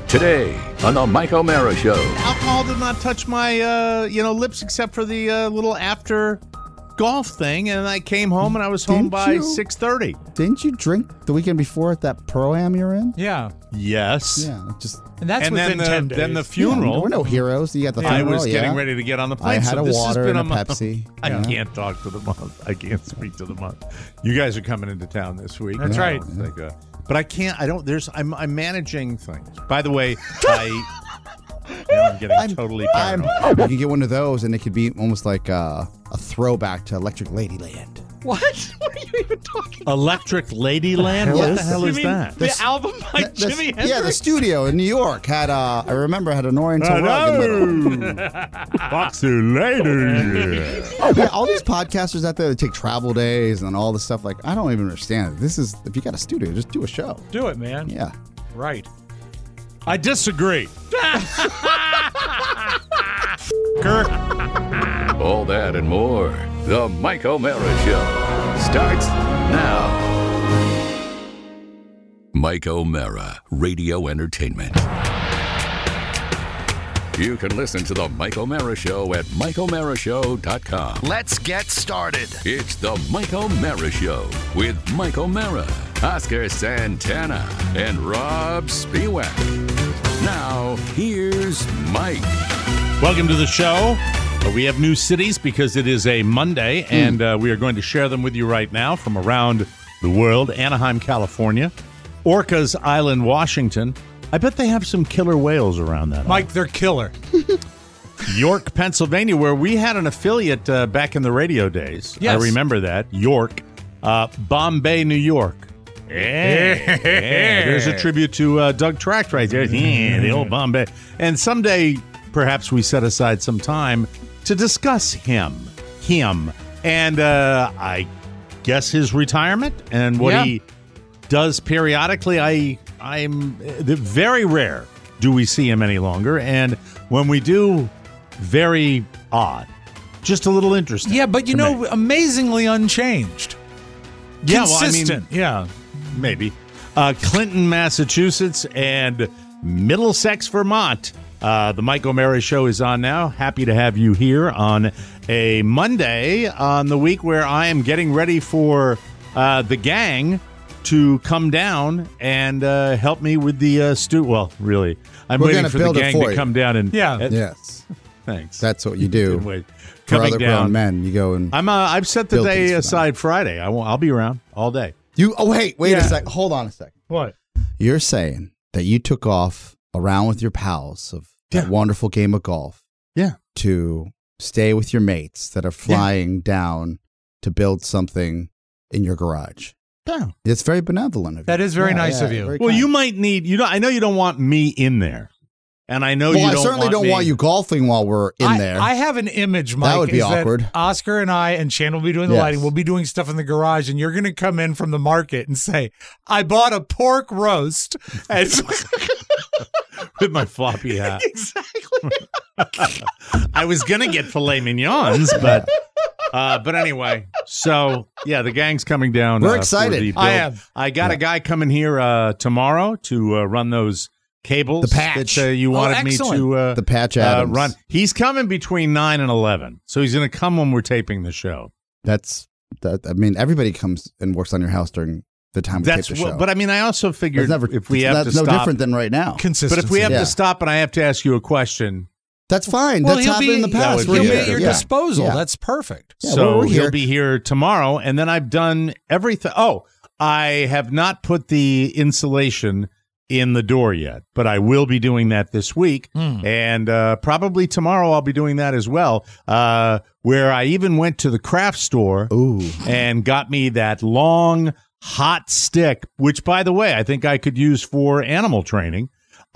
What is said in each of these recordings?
Today on the Mike O'Mara Show. Alcohol did not touch my, lips except for the little after golf thing, and I came home and I was home by 6:30. Didn't you drink the weekend before at that pro-am you're in? Yeah. Yes. Yeah, just... And that's within 10 days. Then the funeral. Yeah, we're no heroes. You got the I funeral, was getting ready to get on the plane. I had so a this water has been and a month. Pepsi. I can't talk to the month. I can't speak to the month. You guys are coming into town this week. That's right. But I can't. I don't. I'm managing things. By the way, now I'm getting totally paranoid. You can get one of those, and it could be almost like a throwback to Electric Ladyland. What? What are you even talking about? Electric Ladyland? What the hell is that? The album by Jimi Hendrix? Yeah, the studio in New York had, I remember, had an Oriental rug in the middle. Talk to you later. Yeah, all these podcasters out there that take travel days and all this stuff, like, I don't even understand it. This is, if you got a studio, just do a show. Do it, man. Yeah. Right. I disagree. All that and more. The Mike O'Mara Show starts now. Mike O'Mara Radio Entertainment. You can listen to the Mike O'Mara Show at MikeO'MaraShow.com. Let's get started. It's the Mike O'Mara Show with Mike O'Mara, Oscar Santana, and Rob Spiewak. Now, here's Mike. Welcome to the show. We have new cities because it is a Monday, and we are going to share them with you right now from around the world. Anaheim, California. Orcas Island, Washington. I bet they have some killer whales around that. Mike, they're killer. York, Pennsylvania, where we had an affiliate back in the radio days. Yes. I remember that. York. Bombay, New York. Yeah. There's a tribute to Doug Tract right there. Yeah, the old Bombay. And someday, perhaps we set aside some time to discuss him, and I guess his retirement and what he does periodically. I'm very rare do we see him any longer, and when we do, very odd, just a little interesting. Yeah, but amazingly unchanged. Yeah, consistent. Well, maybe. Clinton, Massachusetts, and Middlesex, Vermont. The Mike O'Mara Show is on now. Happy to have you here on a Monday on the week where I am getting ready for the gang to come down and help me with the Well, really, I'm waiting for the gang to come down and Yes. Thanks. That's what you do. Wait. For Coming other down, grown men, you go and I've set the build day things for them. aside Friday. I'll be around all day. wait a second. Hold on a second. What? You're saying that you took off around with your pals of that wonderful game of golf. Yeah. To stay with your mates that are flying down to build something in your garage. Yeah. It's very benevolent of you. That is very nice of you. very Well, kind. you might need, I know you don't want me in there. And I know you don't I certainly don't want you golfing while we're in there. I have an image, Mike. That would be awkward. That Oscar and I and Shannon will be doing the lighting. We'll be doing stuff in the garage, and you're going to come in from the market and say, I bought a pork roast. And with my floppy hat. Exactly. I was going to get filet mignons, but anyway. So, yeah, the gang's coming down. We're excited. For the build. I am. I got a guy coming here tomorrow to run those cables. The patch. That you wanted me to the patch Adams. run. He's coming between 9 and 11. So he's going to come when we're taping the show. I mean, everybody comes and works on your house during the time we tape the show. But I mean, I also figured if we have to that's no stop. different than right now. Consistency. But if we have to stop and I have to ask you a question. That's fine. Well, That's he'll happened in the past. He'll be We're at here. your disposal. Yeah. That's perfect. Yeah, So we're here. he'll be here tomorrow, and then I've done everything. Oh, I have not put the insulation in the door yet, but I will be doing that this week, and probably tomorrow I'll be doing that as well, where I even went to the craft store and got me that long, hot stick, which, by the way, I think I could use for animal training,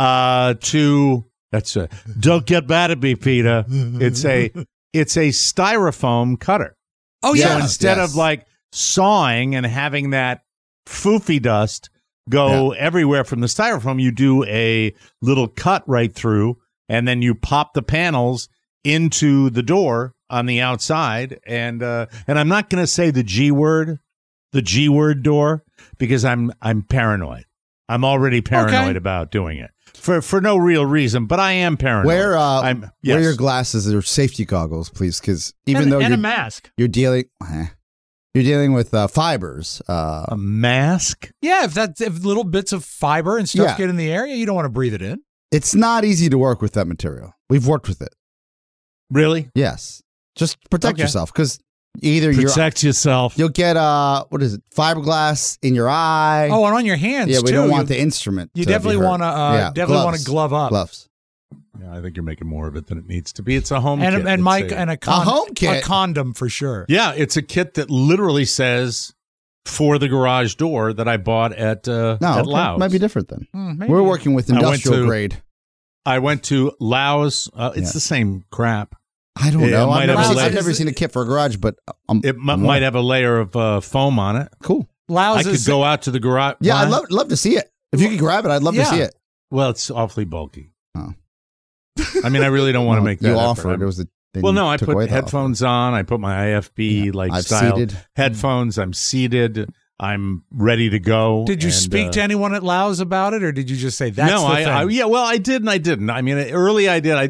don't get mad at me, Peter. It's a styrofoam cutter. Oh, yeah. yeah. So instead of like sawing and having that foofy dust go everywhere from the styrofoam, you do a little cut right through, and then you pop the panels into the door on the outside. And I'm not going to say the G word door, because I'm paranoid. I'm already paranoid about doing it for no real reason, but I am paranoid. Wear your glasses or safety goggles, please, because even though a mask, you're dealing with fibers. A mask? Yeah, if little bits of fiber and stuff get in the area, you don't want to breathe it in. It's not easy to work with that material. We've worked with it. Really? Yes. Just protect yourself, because either yourself. You'll get fiberglass in your eye. Oh, and on your hands. Yeah, we too. don't want the instrument. You definitely want to glove up. Gloves. Yeah, I think you're making more of it than it needs to be. It's a home kit. And Mike, a home kit, a condom for sure. Yeah, it's a kit that literally says for the garage door that I bought at Lowe's. Might be different then. Maybe. We're working with industrial grade. I went to Lowe's. It's the same crap. I don't know. I've never seen a kit for a garage, but it might have a layer of foam on it. Cool. I could go out to the garage. Yeah, I'd love to see it. If you could grab it, I'd love to see it. Well, it's awfully bulky. Oh. I mean, I really don't want to make that you effort. offered. It was I put headphones on. I put my IFB style headphones. I'm seated. I'm ready to go. Did you speak to anyone at Lowe's about it, or did you just say that's the thing? I did and I didn't. I mean, early I did.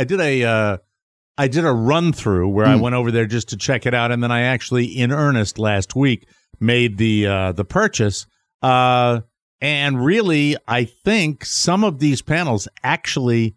I did a run through where I went over there just to check it out, and then I actually, in earnest, last week made the purchase. And really, I think some of these panels actually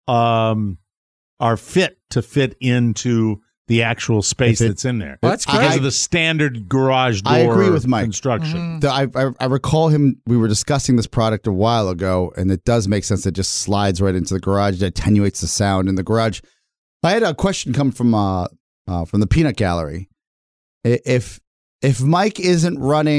are fit into the actual space that's in there. Well, that's great. Because of the standard garage door I agree with Mike. construction. I recall him. We were discussing this product a while ago, and it does make sense. It just slides right into the garage. It attenuates the sound in the garage. I had a question come from the Peanut Gallery. If Mike isn't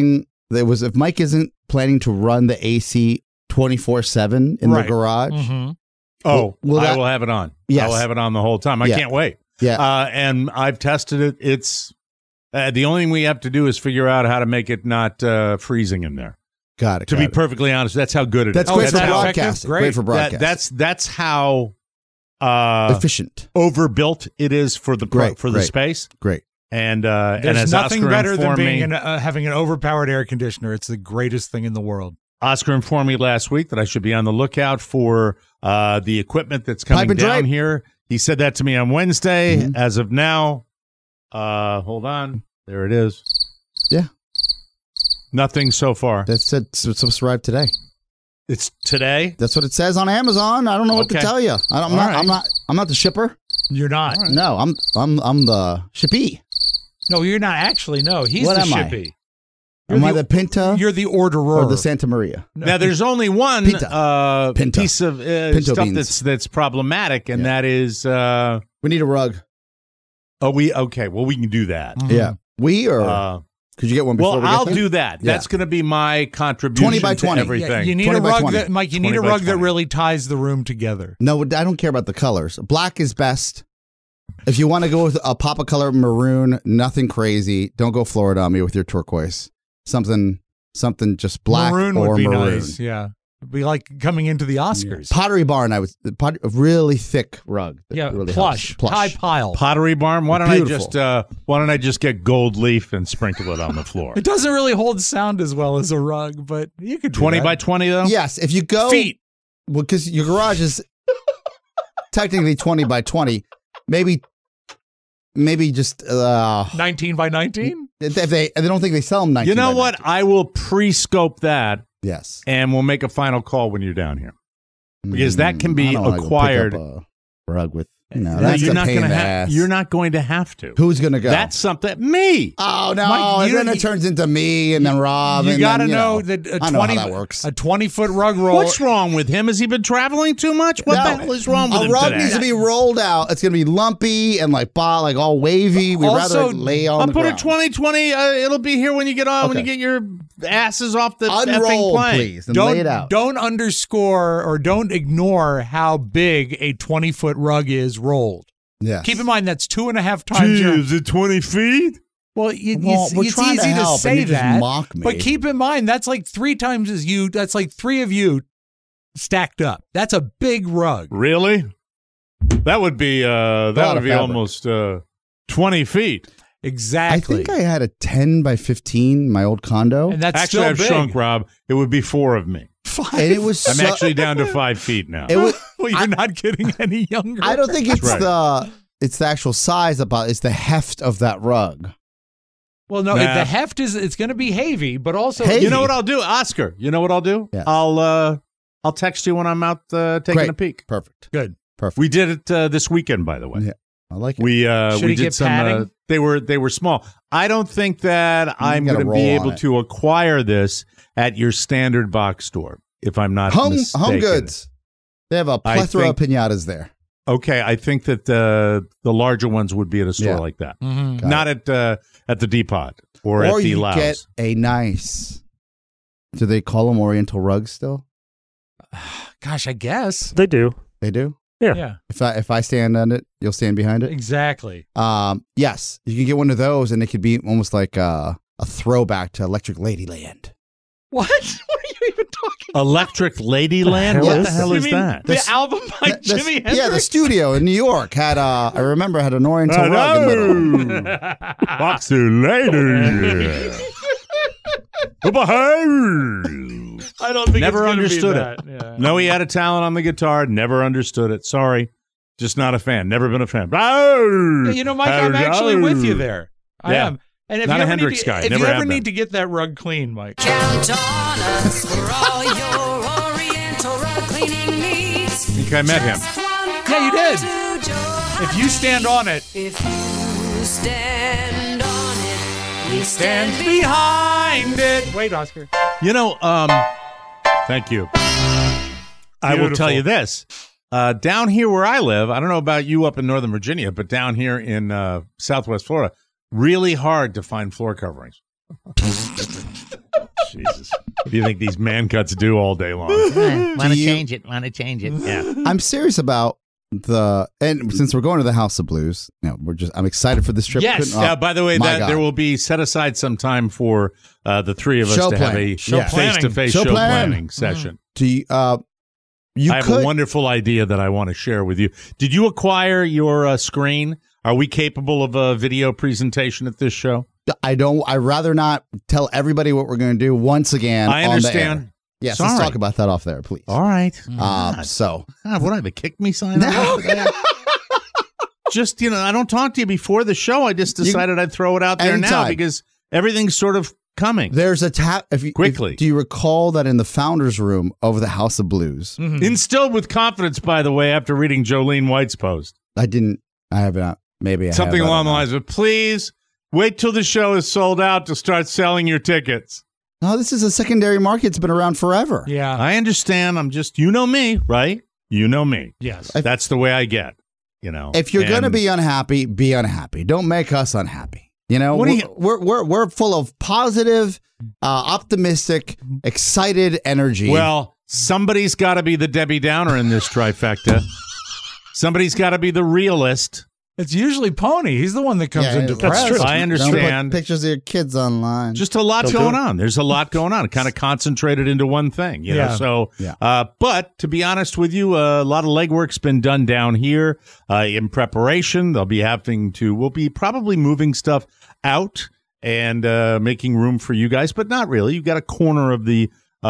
planning to run the AC 24/7 in the garage, I will have it on. Yes. I will have it on the whole time. I can't wait. Yeah, and I've tested it. It's the only thing we have to do is figure out how to make it not freezing in there. Got it. To be perfectly honest, that's how good it is. That's great for broadcasting. Great for broadcasting. That's how efficient, overbuilt it is for the space. Great. And there's as nothing Oscar better than being having an overpowered air conditioner. It's the greatest thing in the world. Oscar informed me last week that I should be on the lookout for the equipment that's coming down here. He said that to me on Wednesday. Mm-hmm. As of now, hold on. There it is. Yeah. Nothing so far. That's supposed to arrive today. It's today? That's what it says on Amazon. I don't know what to tell you. I'm not the shipper. You're not. Right. No, I'm the shippee. No, you're not actually. No, he's the shippee. Am I the Pinta? You're the orderer. Or the Santa Maria? No. Now, there's only one Pinta. piece of stuff that's problematic, and that is... we need a rug. Oh, okay. Well, we can do that. Mm-hmm. Yeah. Could you get one before we get I'll there? do that. Yeah. That's going to be my contribution 20 by 20. to everything. Yeah, you need a rug that, Mike, you need a rug that really ties the room together. No, I don't care about the colors. Black is best. If you want to go with a pop of color maroon, nothing crazy. Don't go Florida on me with your turquoise. Something just black maroon or would be maroon. Nice. Yeah. It'd be like coming into the Oscars. Pottery Barn, a really thick rug. Yeah, really plush, high pile. Pottery Barn. Why don't I just get gold leaf and sprinkle it on the floor? It doesn't really hold sound as well as a rug, but you could do 20 that. by 20 though. Yes, if you go feet. Well, because your garage is technically 20 by 20. Maybe just 19 by 19. If they don't think they sell them 19. You know by what? 19. I will pre-scope that. Yes. And we'll make a final call when you're down here. Because that can be acquired. Pick up a rug with, that's you're not going to have. You're not going to have to. Who's going to go? That's something. Me. Oh no! Mike, and then it turns into me, and then Rob. You got to know that I know how that works. A 20-foot rug roll. What's wrong with him? Has he been traveling too much? What the hell is wrong with him today? A rug today? needs to be rolled out. It's going to be lumpy and like all wavy. We'd rather lay on the ground. I'll put a 2020. It'll be here when you get on. Okay. When you get your asses off the effing plane. Please, and lay it out. Don't underscore or don't ignore how big a 20-foot rug is rolled. Yeah. Keep in mind that's 2.5 times. Is it 20 feet? Well, it's easy to say that, mock me. but keep in mind that's like 3 times as you. That's like 3 of you stacked up. That's a big rug. Really? That would be almost 20 feet. Exactly. I think I had a 10 by 15 in my old condo. And that's actually still I've big. shrunk, Rob. It would be 4 of me. 5. And it was I'm actually down to 5 feet now. it was, Well, you're not getting any younger. I don't think it's right. it's the actual size it's the heft of that rug. Well, no, Nah. the heft it's going to be heavy, but also Heavy. You know what I'll do, Oscar? You know what I'll do? Yes. I'll text you when I'm out taking Great. a peek. Perfect. good. Perfect. We did it this weekend, by the way. Yeah. I like it. We Should we he did get some. padding? They were small. I don't think that I'm gotta going to be roll on able it. to acquire this at your standard box store. If I'm not Home mistaken. Goods. They have a I plethora of think- pinatas there. Okay, I think that the larger ones would be at a store Yeah. like that, Mm-hmm. not at the Depot or at the you Lowe's. get a nice. Do they call them Oriental rugs still? Gosh, I guess. They do. They do. Yeah, If I stand on it, you'll stand behind it. exactly. Yes, you can get one of those, and it could be almost like a throwback to Electric Ladyland. What? What are you even talking Electric Ladyland? hell What is the hell You is mean that? The album by Jimi Hendrix? Yeah, the studio in New York had I remember had an Oriental rug in the middle. Talk to you later. I don't think Never it's gonna understood be it. that. Yeah. No, he had a talent on the guitar. Never understood it. Sorry. Just not a fan. Never been a fan. Yeah, you know, Mike, I'm actually with you there. I Yeah. am. And if Not you a ever Hendrix need to, guy. if Never you have ever been. need to get that rug clean, Mike. Count on us for all your Oriental rug cleaning needs. I think I met him. Yeah, you did. If you stand on it, If you stand on it, we stand stand behind it. Wait, Oscar. You know, thank you. I will tell you this. Down here where I live, I don't know about you up in Northern Virginia, but down here in Southwest Florida, really hard to find floor coverings. Jesus. What do you think these man cuts do all day long? Want to you- change it? Want to change it? Yeah. I'm serious about and since we're going to the House of Blues, I'm excited for this trip. Yes. Couldn't- Yeah, by the way, my that God. there will be set aside some time for the three of us Show to have planning. a Show face-to-face Show show plan. planning session. Do you, you I have could a wonderful idea that I want to share with you. Did you acquire your screen? Are we capable of a video presentation at this show? I'd rather not tell everybody what we're going to do once again. I On the understand. air. Yes, let's Sorry. talk about that off there, please. All right. So God, what, I have a kick me sign on? Just, I don't talk to you before the show. I just decided I'd throw it out there now Anytime. because everything's sort of coming. there's a tap. Quickly. Do you recall that in the founders' room of the House of Blues? Instilled with confidence, by the way, after reading Jolene White's post. I have not. Maybe I Something have, I along the don't know. lines of, please wait till the show is sold out to start selling your tickets. No, this is a secondary market. It's been around forever. Yeah. I understand. I'm just, you know me, right? You know me. Yes. That's the way I get, If you're going to And- be unhappy, be unhappy. Don't make us unhappy. What do you- We're full of positive, optimistic, excited energy. Well, somebody's got to be the Debbie Downer in this trifecta. Somebody's got to be the realist. It's usually Pony. He's the one that comes Yeah, in that's depressed. true. I Don't understand. put pictures of your kids online. Just a lot Don't do going it. on. There's a lot going on. Kind of concentrated into one thing, you know. Yeah. So, Yeah. but to be honest with you, a lot of legwork's been done down here in preparation. We'll be probably moving stuff out and making room for you guys, but not really. You've got a corner of the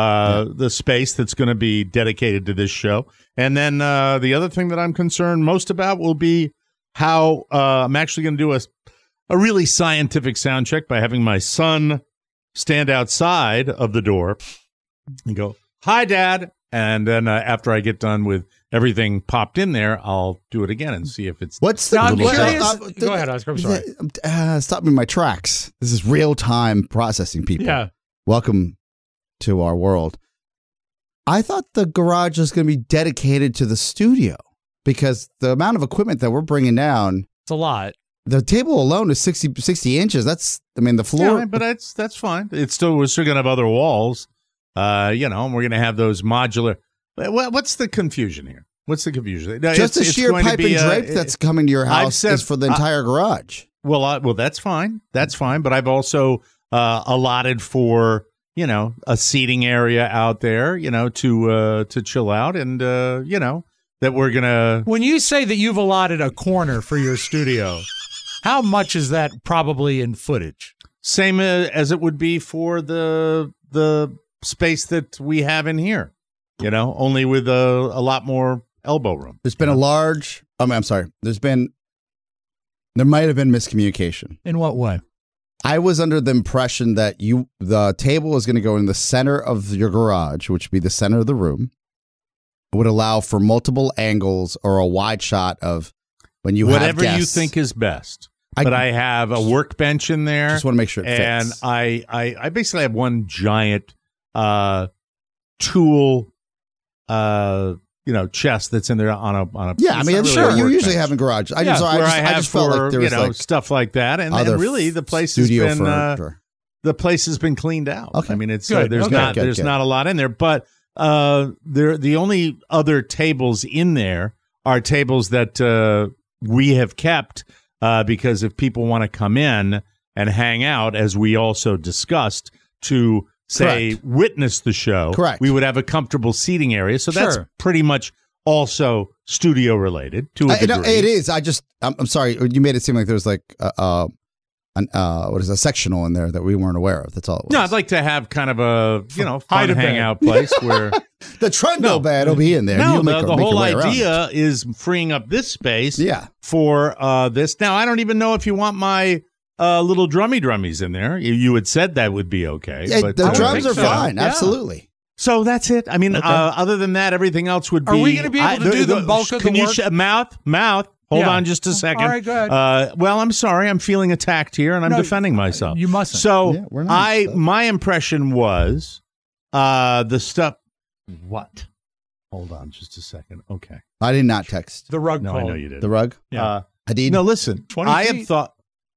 space that's going to be dedicated to this show, and then the other thing that I'm concerned most about will be how I'm actually going to do a really scientific sound check by having my son stand outside of the door and go, "Hi, Dad." And then after I get done with everything popped in there, I'll do it again and see if it's What's the? Now, I'm what- curious. Go ahead, Oscar. I'm sorry. Stop me in my tracks. This is real time processing, people. Yeah. Welcome to our world. I thought the garage was going to be dedicated to the studio because the amount of equipment that we're bringing down, It's a lot. the table alone is 60 inches. The floor. Yeah, but that's fine. We're still going to have other walls, and we're going to have those modular. What's the confusion here? What's the confusion? just the sheer going to pipe be, and drape that's coming to your I've house said- is for the entire garage. Well, that's fine. That's fine. But I've also allotted for a seating area out there, to chill out, and that we're gonna. When you say that you've allotted a corner for your studio, how much is that probably in footage? Same as it would be for the space that we have in here. only with a lot more elbow room. There's been I'm sorry. There might have been miscommunication. In what way? I was under the impression that the table was going to go in the center of your garage, which would be the center of the room. It would allow for multiple angles or a wide shot of when you whatever have you guests. think is best. But I have a workbench in there. Just want to make sure it and fits. I basically have one giant tool chest that's in there on a Yeah, I mean, it's not sure, really a you workbench. usually have in garage. I have just felt like there was stuff like that, and other really the place has studio been furniture. the place has been cleaned out. Okay. I mean, it's Good. there's Okay. there's not a lot in there, but the only other tables in there are tables that we have kept because if people want to come in and hang out, as we also discussed, to say Correct. witness the show, Correct. we would have a comfortable seating area. So that's Sure. pretty much also studio related to a degree. It is. I'm sorry. You made it seem like there was like a sectional in there that we weren't aware of. That's all it was. No, I'd like to have kind of a fun Hide-a-bed. hangout place where the trundle bed will be in there. no, You'll make the your whole way around idea is freeing up this space Yeah. for this. Now, I don't even know if you want my little drummies in there. You had said that would be okay. Yeah, but the I don't drums think are so. fine. Yeah. Absolutely. So that's it. I mean, other than that, everything else would be. Are we going to be able to do the bulk of the Can you work? mouth? Hold Yeah. on just a second. All right, go ahead. Well, I'm sorry. I'm feeling attacked here, and I'm No, defending myself. you mustn't. So Yeah, we're not. my impression was the stuff. What? Hold on just a second. Okay. I did not text The rug No, call. I know you did. the rug. Yeah. Hadid. No, listen. 20 I feet. have thought.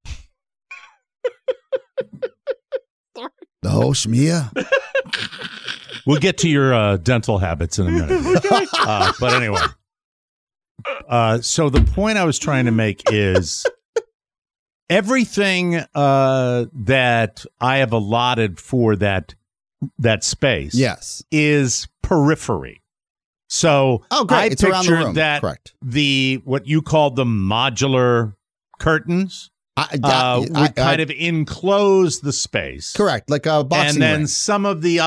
The whole Shmia. We'll get to your dental habits in a minute. But anyway. So the point I was trying to make is everything that I have allotted for that space Yes. is periphery. So Oh, great. I It's around the pictured room. that Correct. what you called the modular curtains would kind of enclose the space. correct, like a boxing And then ring. some of the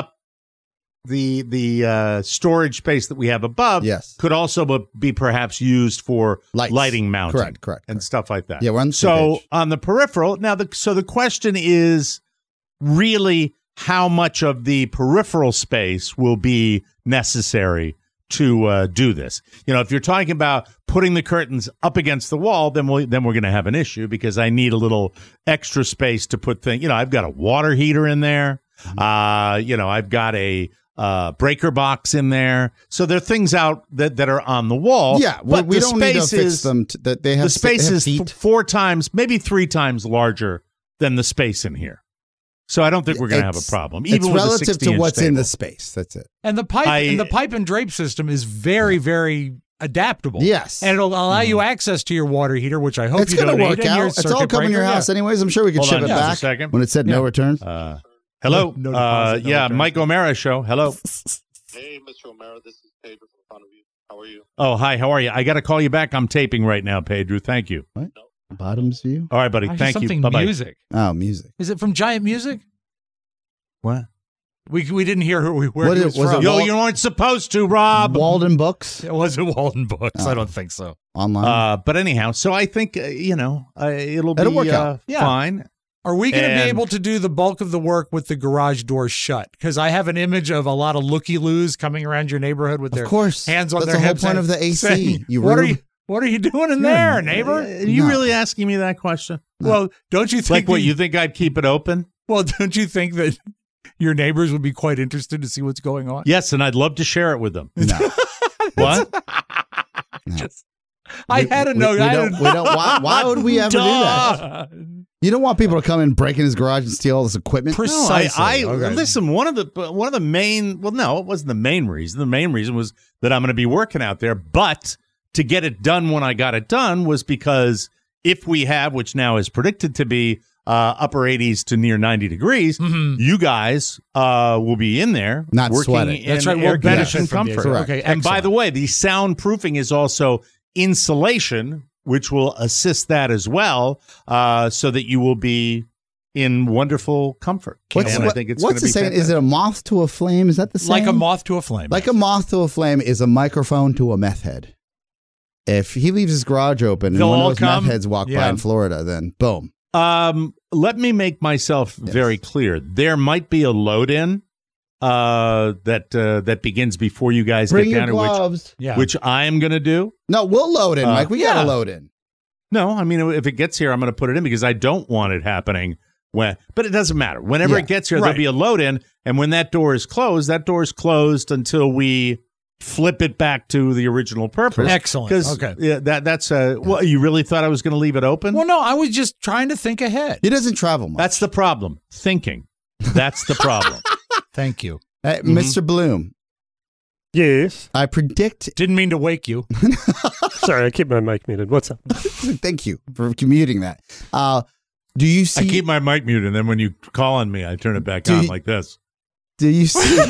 storage space that we have above Yes. could also be perhaps used for Lights. lighting mounting. Correct. And stuff like that. Yeah, we're on the same So page. on the peripheral, now the question is really how much of the peripheral space will be necessary to do this. If you're talking about putting the curtains up against the wall, then we're going to have an issue because I need a little extra space to put things. I've got a water heater in there. I've got a breaker box in there. So there are things out that are on the wall. Yeah, but we the don't need to space fix is them. That they have the space they have is feet. 4 times, maybe 3 times larger than the space in here. So I don't think we're going to have a problem. It's Even with a relative to 60-inch what's in table. the space. That's it. And the pipe and drape system is very, very adaptable. Yes. And it'll allow you access to your water heater, which I hope It's you going don't to need. work and your out. It's all circuit coming in your breaker, house yeah. anyways. I'm sure we could Hold ship on it just a back second. when it said no returns. Hello. No deposit, no Yeah, return. Mike O'Mara show. Hello. Hey, Mr. O'Mara, this is Pedro from Front of You. How are you? Oh, hi. How are you? I got to call you back. I'm taping right now, Pedro. Thank you. Bottoms view. All right, buddy. Actually, Thank you. something Bye-bye. music. Oh, music. Is it from Giant Music? What? We didn't hear where What he is- was was it from. Yo, Wal- you weren't supposed to, Rob. Walden Books It wasn't Walden Books. Oh. I don't think so. online. But anyhow, so I think it'll be It'll work out. Yeah. fine. Are we going to be And- able to do the bulk of the work with the garage door shut? Because I have an image of a lot of looky-loos coming around your neighborhood with their of course. hands on That's their the whole hips point and of the AC. saying, You what are rube. you? What are you doing in there, neighbor? Are you No. really asking me that question? Well, don't you think? Like what? that- You think I'd keep it open? Well, don't you think that your neighbors would be quite interested to see what's going on? Yes, and I'd love to share it with them. No. What? I had to know. We don't. Why would we ever do that? You don't want people to come in, break in his garage, and steal all this equipment. No, Precisely. I Okay. listen. One of the main. Well, no, it wasn't the main reason. The main reason was that I'm going to be working out there. But to get it done when I got it done was because if we have, which now is predicted to be upper 80s to near 90 degrees, you guys will be in there Not working sweating. in That's right. air We'll benefit conditioned from the comfort. Correct. Okay, And by excellent. the way, the soundproofing is also insulation, which will assist that as well, so that you will be in wonderful comfort. I think it's what's the saying? fantastic. Is it a moth to a flame? Is that the saying? Like a moth to a flame. Like a moth to a flame is a microphone to a meth head. If he leaves his garage open and They'll one of all those come? meth heads walk by Yeah. in Florida, then boom. Let me make myself very clear. There might be a load-in that begins before you guys Bring get your down gloves. Yeah. which I am going to do. No, we'll load in, Mike. We got to load in. No, I mean, if it gets here, I'm going to put it in because I don't want it happening but it doesn't matter. Whenever it gets here, there'll be a load in. And when that door is closed until we flip it back to the original purpose. Excellent. Okay. Yeah, that's well, you really thought I was going to leave it open? Well, no, I was just trying to think ahead. He doesn't travel much. That's the problem. Thinking. That's the problem. Thank you. Mr. Bloom, Yes. I predict. Didn't mean to wake you. Sorry, I keep my mic muted. What's up? Thank you for commuting that. Do you see? I keep my mic muted, and then when you call on me, I turn it back on like this. Do you see?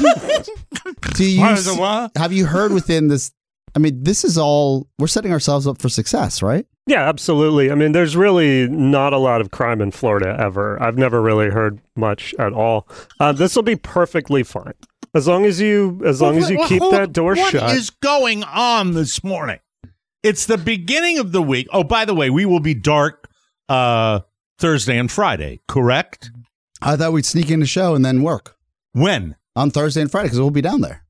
Do you? What is it, what? Have you heard within this? I mean, this is all. We're setting ourselves up for success, right? Yeah, absolutely. I mean, there's really not a lot of crime in Florida ever. I've never really heard much at all. This will be perfectly fine as long as you keep that door shut. What is going on this morning? It's the beginning of the week. Oh, by the way, we will be dark Thursday and Friday, correct? I thought we'd sneak in the show and then work When? on Thursday and Friday because we'll be down there.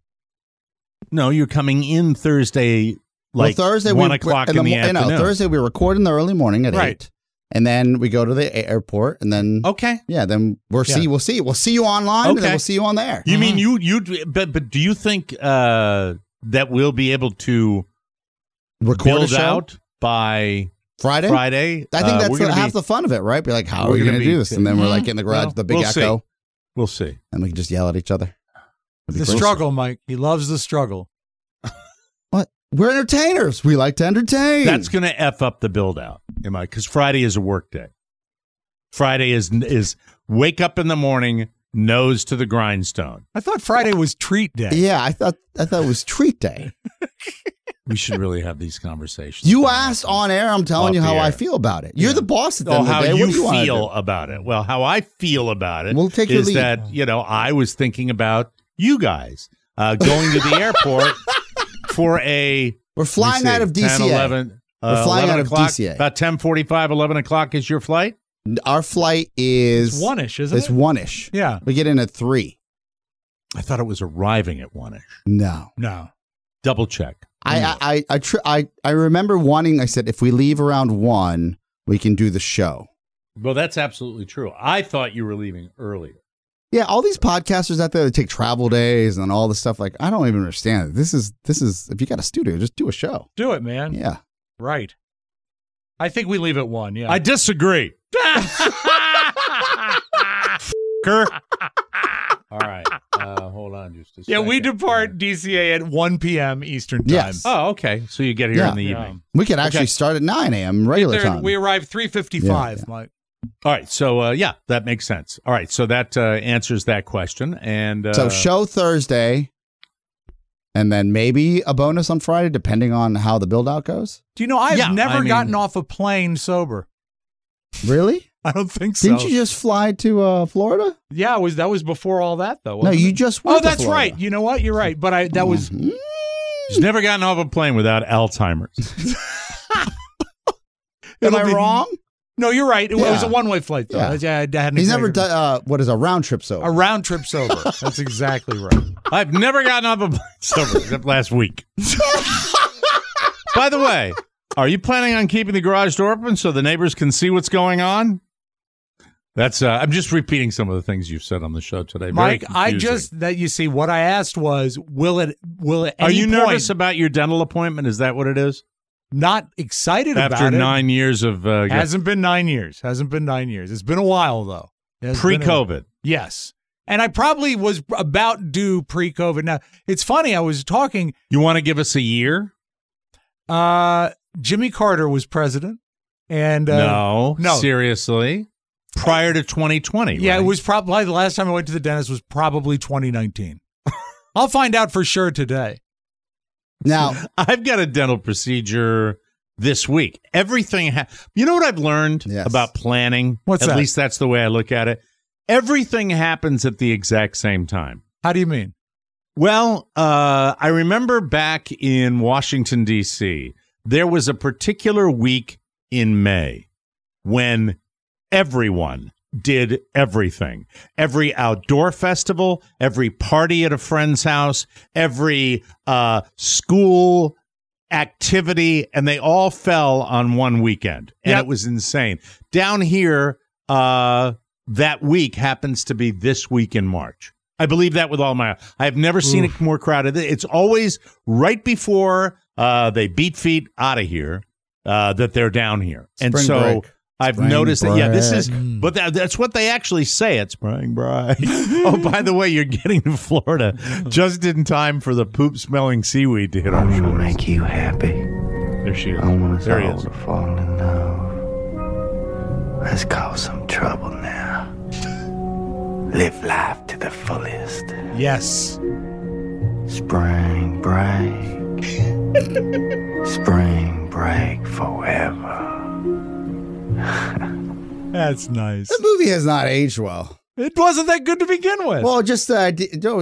No, you're coming in Thursday, like Thursday 1 o'clock in the afternoon. No, Thursday we record in the early morning at 8, and then we go to the airport, and then then we'll see you online, and then we'll see you on the air. You mean but do you think that we'll be able to record build a show out by Friday? I think that's half the fun of it, right? Be like, how are we going to do this? And then we're like in the garage, the big echo. See. We'll see. And we can just yell at each other. The struggle, Mike. He loves the struggle. What? We're entertainers. We like to entertain. That's going to F up the build out, because Friday is a work day. Friday is wake up in the morning, nose to the grindstone. I thought Friday was treat day. Yeah, I thought it was treat day. We should really have these conversations. You asked on air. I'm telling you how I feel about it. You're the boss at the end of the day. How What do you wanna feel do? about it? Well, how I feel about it We'll take your is lead. that I was thinking about you guys going to the airport for a. We're flying out of 10, DCA. 11, We're flying 11 out of o'clock, DCA. About 10:45, 11 o'clock is your flight? Our flight is It's 1-ish, isn't It's it? 1-ish. Yeah. We get in at 3. I thought it was arriving at 1-ish. No. Double check. I remember wanting. I said if we leave around 1, we can do the show. Well, that's absolutely true. I thought you were leaving earlier. Yeah, all these podcasters out there that take travel days and all this stuff. Like, I don't even understand it. This is. If you got a studio, just do a show. Do it, man. Yeah. Right. I think we leave at 1. Yeah. I disagree. All right. Hold on just a second. Yeah, we depart DCA at 1 p.m. Eastern time. Yes. Oh, okay. So you get here Yeah. in the evening. We could actually start at 9 a.m. regular There- time. We arrive 3:55, Yeah. Mike. All right. So, that makes sense. All right. So that answers that question. And So show Thursday, and then maybe a bonus on Friday, depending on how the build out goes. Do you know I've Yeah, never I mean- gotten off a plane sober? Really? I don't think so. Didn't you just fly to Florida? Yeah, that was before all that though. No, wasn't you it? just went Oh, to that's Florida. right. You know what? You're right. But that was he's never gotten off a plane without Alzheimer's. Am I wrong? No, you're right. It was Yeah. a one-way flight though. Yeah. I hadn't He's never exactly- done what is a round trip sober. a round trip sober. That's exactly right. I've never gotten off a plane sober except last week. By the way, are you planning on keeping the garage door open so the neighbors can see what's going on? That's. I'm just repeating some of the things you've said on the show today. Very Mike, confusing. you see what I asked was, will it Are you point, nervous about your dental appointment? Is that what it is? not excited After about it? 9 years of Hasn't been 9 years. It's been a while though. It has been a- pre-COVID. Yes. And I probably was about due pre-COVID. Now, it's funny. I was talking. You want to give us a year? Jimmy Carter was president. And No, no. seriously. Prior to 2020, Yeah, right? it was probably the last time I went to the dentist was probably 2019. I'll find out for sure today. Now, I've got a dental procedure this week. Everything. You know what I've learned about planning? What's that? At least that's the way I look at it. Everything happens at the exact same time. How do you mean? Well, I remember back in Washington, D.C., there was a particular week in May when everyone did everything. Every outdoor festival, every party at a friend's house, every school activity, and they all fell on one weekend. And it was insane. Down here, that week happens to be this week in March. I believe that with all my... I've never seen it more crowded. It's always right before they beat feet out of here that they're down here. And Spring so break. I've Spring noticed break. that, this is... But that's what they actually say at Spring Break. Oh, by the way, you're getting to Florida just in time for the poop-smelling seaweed to hit our shores. Make you happy. There she is. I want us There he all is. to fall in love. Let's cause some trouble now. Live life to the fullest. Yes. Spring break. Spring break forever. That's nice. The movie has not aged well. It wasn't that good to begin with. Well, just where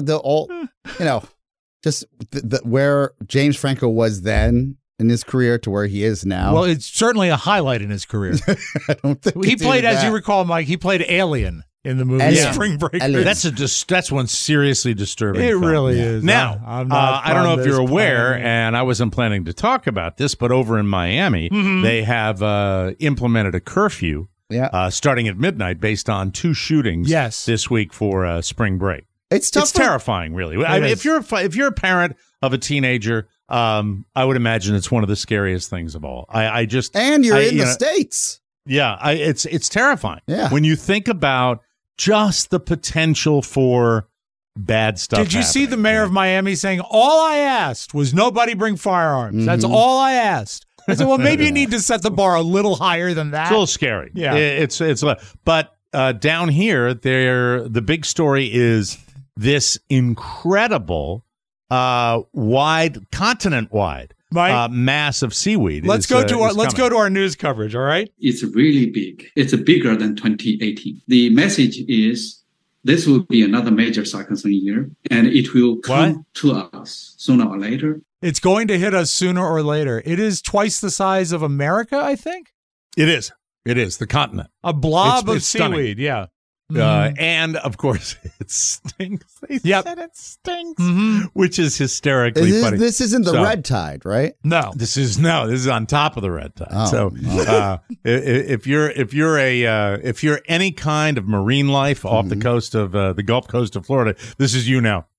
James Franco was then in his career to where he is now. Well, it's certainly a highlight in his career. I don't think He it's played, even as you that. recall, Mike, he played Alien in the movie Alien. Spring Break. Alien. That's one seriously disturbing It film. really is. Now, I'm not I don't know from if you're this aware, planet. and I wasn't planning to talk about this, but over in Miami, they have implemented a curfew starting at midnight based on 2 shootings this week for spring break. It's tough. It's terrifying, really. I mean, if you're a parent of a teenager, I would imagine it's one of the scariest things of all. And you're in the States. Yeah, it's terrifying. Yeah. When you think about just the potential for bad stuff. Did you see the mayor of Miami saying, all I asked was nobody bring firearms? That's all I asked. I said, well, maybe you need to set the bar a little higher than that. It's a little scary. Yeah. It's but down here, the big story is this incredible continent-wide mass of seaweed. Let's go to our news coverage, all right? It's really big. It's bigger than 2018. The message is this will be another major cyclone year, and it will come to us sooner or later. It's going to hit us sooner or later. It is twice the size of America, I think. It is. It is the continent. A blob It's of stunning. seaweed. Yeah. And of course, it stinks. They said it stinks, which is hysterically funny. This isn't the red tide, right? No, this is on top of the red tide. Oh, so, if you're any kind of marine life off the coast of the Gulf Coast of Florida, this is you now.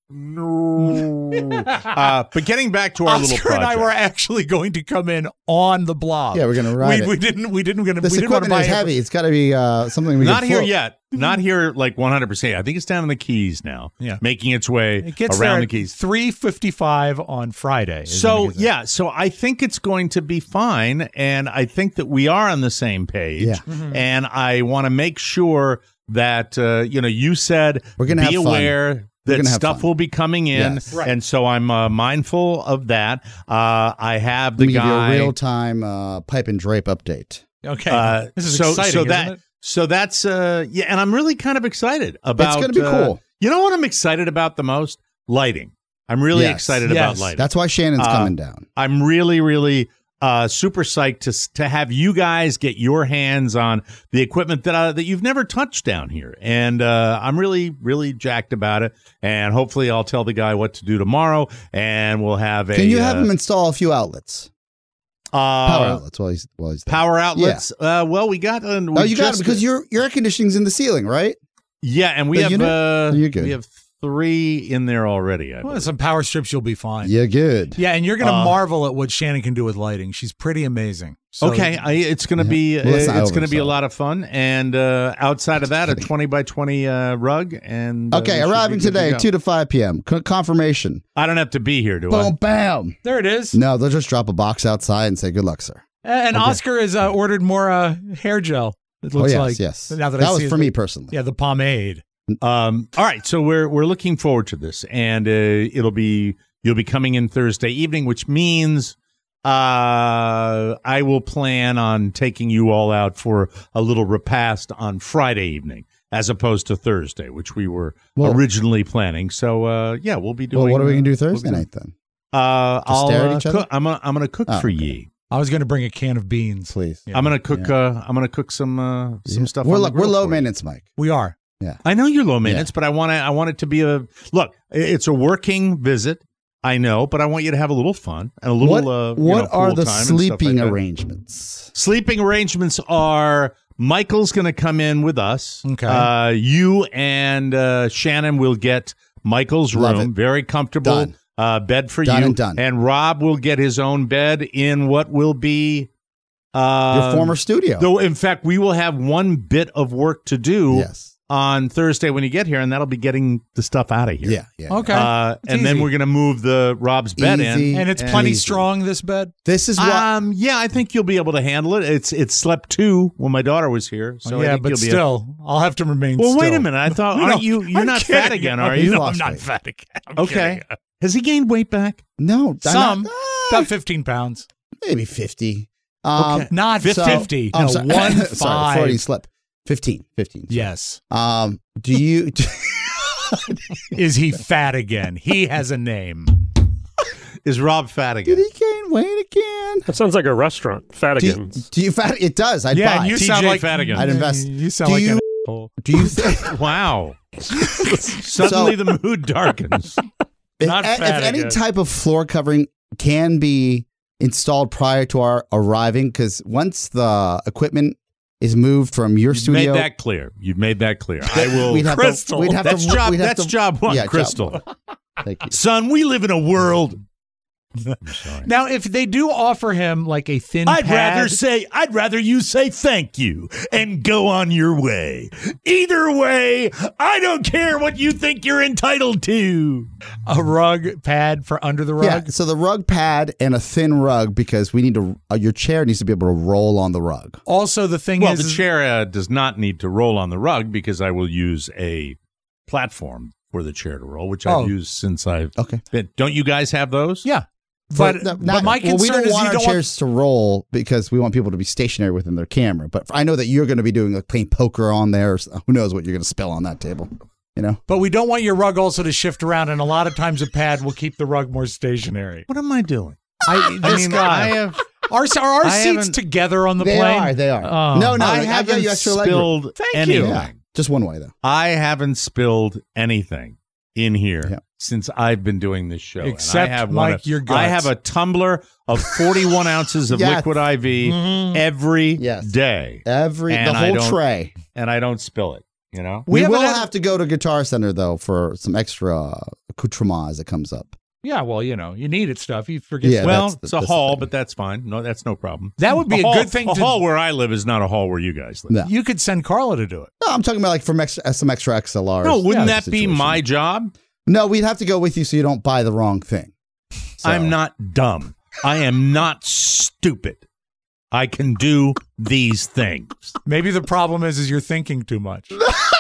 But getting back to our Oscar little project, and I were actually going to come in on the blob. Yeah, we're going to ride it. We didn't. This equipment is heavy. It's got to be something we not can here float. yet. Not here, like 100%. I think it's down in the Keys now. Yeah, making its way It gets around there the Keys. 3:55 on Friday. So I think it's going to be fine, and I think that we are on the same page. Yeah. And I want to make sure that you said We're gonna be have fun. aware that stuff will be coming in, Yes. Right. and so I'm mindful of that. I have the Let me give you guy a real-time pipe and drape update. Okay, this is exciting. So isn't it? So that's and I'm really kind of excited about. It's going to be cool. You know what I'm excited about the most? Lighting. I'm really Yes. excited Yes. about lighting. That's why Shannon's coming down. I'm really, really super psyched to have you guys get your hands on the equipment that you've never touched down here, and I'm really, really jacked about it. And hopefully, I'll tell the guy what to do tomorrow, and we'll have a. Can you have him install a few outlets? Power outlets while he's there. Power outlets. Well, we got. You got it because your air conditioning's in the ceiling, right? Yeah, and we The have. unit? You're good. We have 3 in there already. I Well, believe. some power strips, you'll be fine. Yeah, good. Yeah, and you're going to marvel at what Shannon can do with lighting. She's pretty amazing. So, Okay, it's going to be Well, let's not it's going to be a oversell. lot of fun, and outside of that, a 20 by 20 rug. And Okay, we should arriving be good to today, go. 2 to 5 p.m. Confirmation. I don't have to be here, do I? Boom, bam. There it is. No, they'll just drop a box outside and say, "Good luck, sir." And Oscar has ordered more hair gel. It looks like yes. Now that That I was see for it, me personally. Yeah, the pomade. All right, so we're looking forward to this, and you'll be coming in Thursday evening, which means I will plan on taking you all out for a little repast on Friday evening, as opposed to Thursday, which we were originally planning. So, yeah, we'll be doing. Well, what are we gonna do Thursday night then? I'll stare at each other? cook. I'm gonna cook for ye. I was going to bring a can of beans, please. I'm gonna cook. I'm gonna cook some stuff. We're on the grill low for you. maintenance, Mike. We are. Yeah, I know you're low maintenance, but I want it to be a look. It's a working visit. I know, but I want you to have a little fun and a little. What are pool the time and stuff sleeping like that. arrangements? Sleeping arrangements are Michael's going to come in with us. Okay. You and Shannon will get Michael's Love room, it. very comfortable bed for Done you. and done. And Rob will get his own bed in what will be Your former studio. Though, in fact, we will have one bit of work to do on Thursday when you get here, and that'll be getting the stuff out of here. Yeah. Okay. And then we're going to move the Rob's bed in. And it's plenty strong, this bed? This is what. Yeah, I think you'll be able to handle it. It slept 2 when my daughter was here. So I yeah, think but you'll be still, I'll have to remain Well, still. wait a minute. I thought, aren't you? You're I'm not kidding. fat again, are you? No, I'm not fat again. I'm Okay. kidding. Has he gained weight back? No. Some. About 15 pounds. Maybe 50. Okay. Not 50. I'm No, sorry. 1 Sorry, 5. Freudian slip. 15. Yes. Do you? Is he fat again? He has a name. Is Rob fat again? Did he gain weight again? That sounds like a restaurant. Fatigan's. Do you fat? It does. I'd Yeah, buy. you TJ sound like Fadigan. I'd invest. You sound Do like you- an asshole. Do you think? Wow. Suddenly the mood darkens. Not if fat any again. type of floor covering can be installed prior to our arriving, because once the equipment is moved from your You've studio, made that clear. You've made that clear. I will. we'd have Crystal. To, we'd have That's to, job. we'd have That's to- job one, yeah, Crystal. Job one. Thank you. Son, we live in a world. I'm sorry. Now, if they do offer him like a thin I'd pad, rather you say thank you and go on your way. Either way, I don't care what you think you're entitled to. a rug pad for under the rug. Yeah, so the rug pad and a thin rug, because we need to. Your chair needs to be able to roll on the rug. Also, the thing Well, is, the chair does not need to roll on the rug because I will use a platform for the chair to roll, which I've used since I've been. Don't you guys have those? yeah. But my concern we don't is want you our don't chairs to roll because we want people to be stationary within their camera. But I know that you're going to be doing like playing poker on there. Or who knows what you're going to spill on that table? You know. But we don't want your rug also to shift around, and a lot of times a pad will keep the rug more stationary. What am I doing? This guy. I have. Are our I seats haven't- together on the They plane? are. They are. Oh. No, I I've got haven't you extra leg room. spilled Thank anything. you. Yeah, just one way though. I haven't spilled anything in here Yeah. since I've been doing this show. And Except, I have Mike, your guts. I have a tumbler of 41 ounces of Yes. liquid IV every day, Yes. The And I whole don't- tray. and I don't spill it. You know, We haven't will had- have to go to Guitar Center though for some extra accoutrement as it comes up. Yeah, well, you needed stuff. You forget. Yeah, well, that's it's the a hall, thing. but that's fine. No, that's no problem. That would be a hall, good thing A to- hall where I live is not a hall where you guys live. No, You could send Carla to do it. no, I'm talking about like from some extra XLRs. No, wouldn't Yeah, that be situation. my job? No, we'd have to go with you so you don't buy the wrong thing. So- I'm not dumb. I am not stupid. I can do these things. Maybe the problem is you're thinking too much.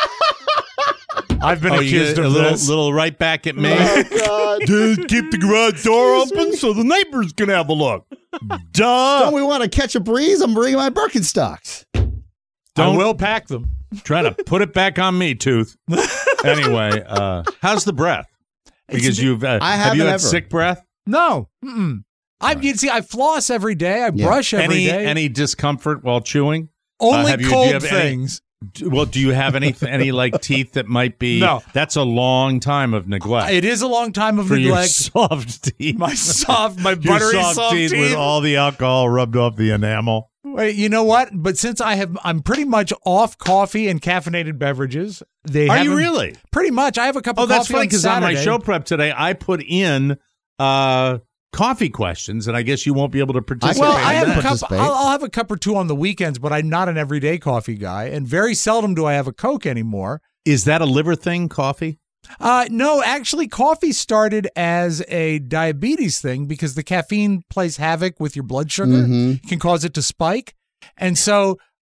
I've been You accused get of a this. little right back at me. God. Dude, keep the garage door open so the neighbors can have a look. Duh. Don't we want to catch a breeze? I'm bringing my Birkenstocks. I will pack them. Try to put it back on me, Tooth. Anyway, how's the breath? Because you've have you haven't had ever. sick breath? No. Mm-mm. I floss every day. I brush every day. Any discomfort while chewing? Only do you cold have any- things. Well, do you have any like teeth that might be? No. That's a long time of neglect. It is a long time of for your neglect. soft teeth. My Your buttery soft teeth with all the alcohol rubbed off the enamel. Wait, you know what? But since I'm pretty much off coffee and caffeinated beverages. Are you haven't- really? Pretty much. I have a cup Oh, of that's coffee funny because on my Saturday. show prep today, I put in coffee questions, and I guess you won't be able to participate. Well, Okay, I in have that. a cup. Participate. I'll have a cup or two on the weekends, but I'm not an everyday coffee guy, and very seldom do I have a Coke anymore. Is that a liver thing, coffee? No, actually, coffee started as a diabetes thing because the caffeine plays havoc with your blood sugar, Mhm. can cause it to spike, and so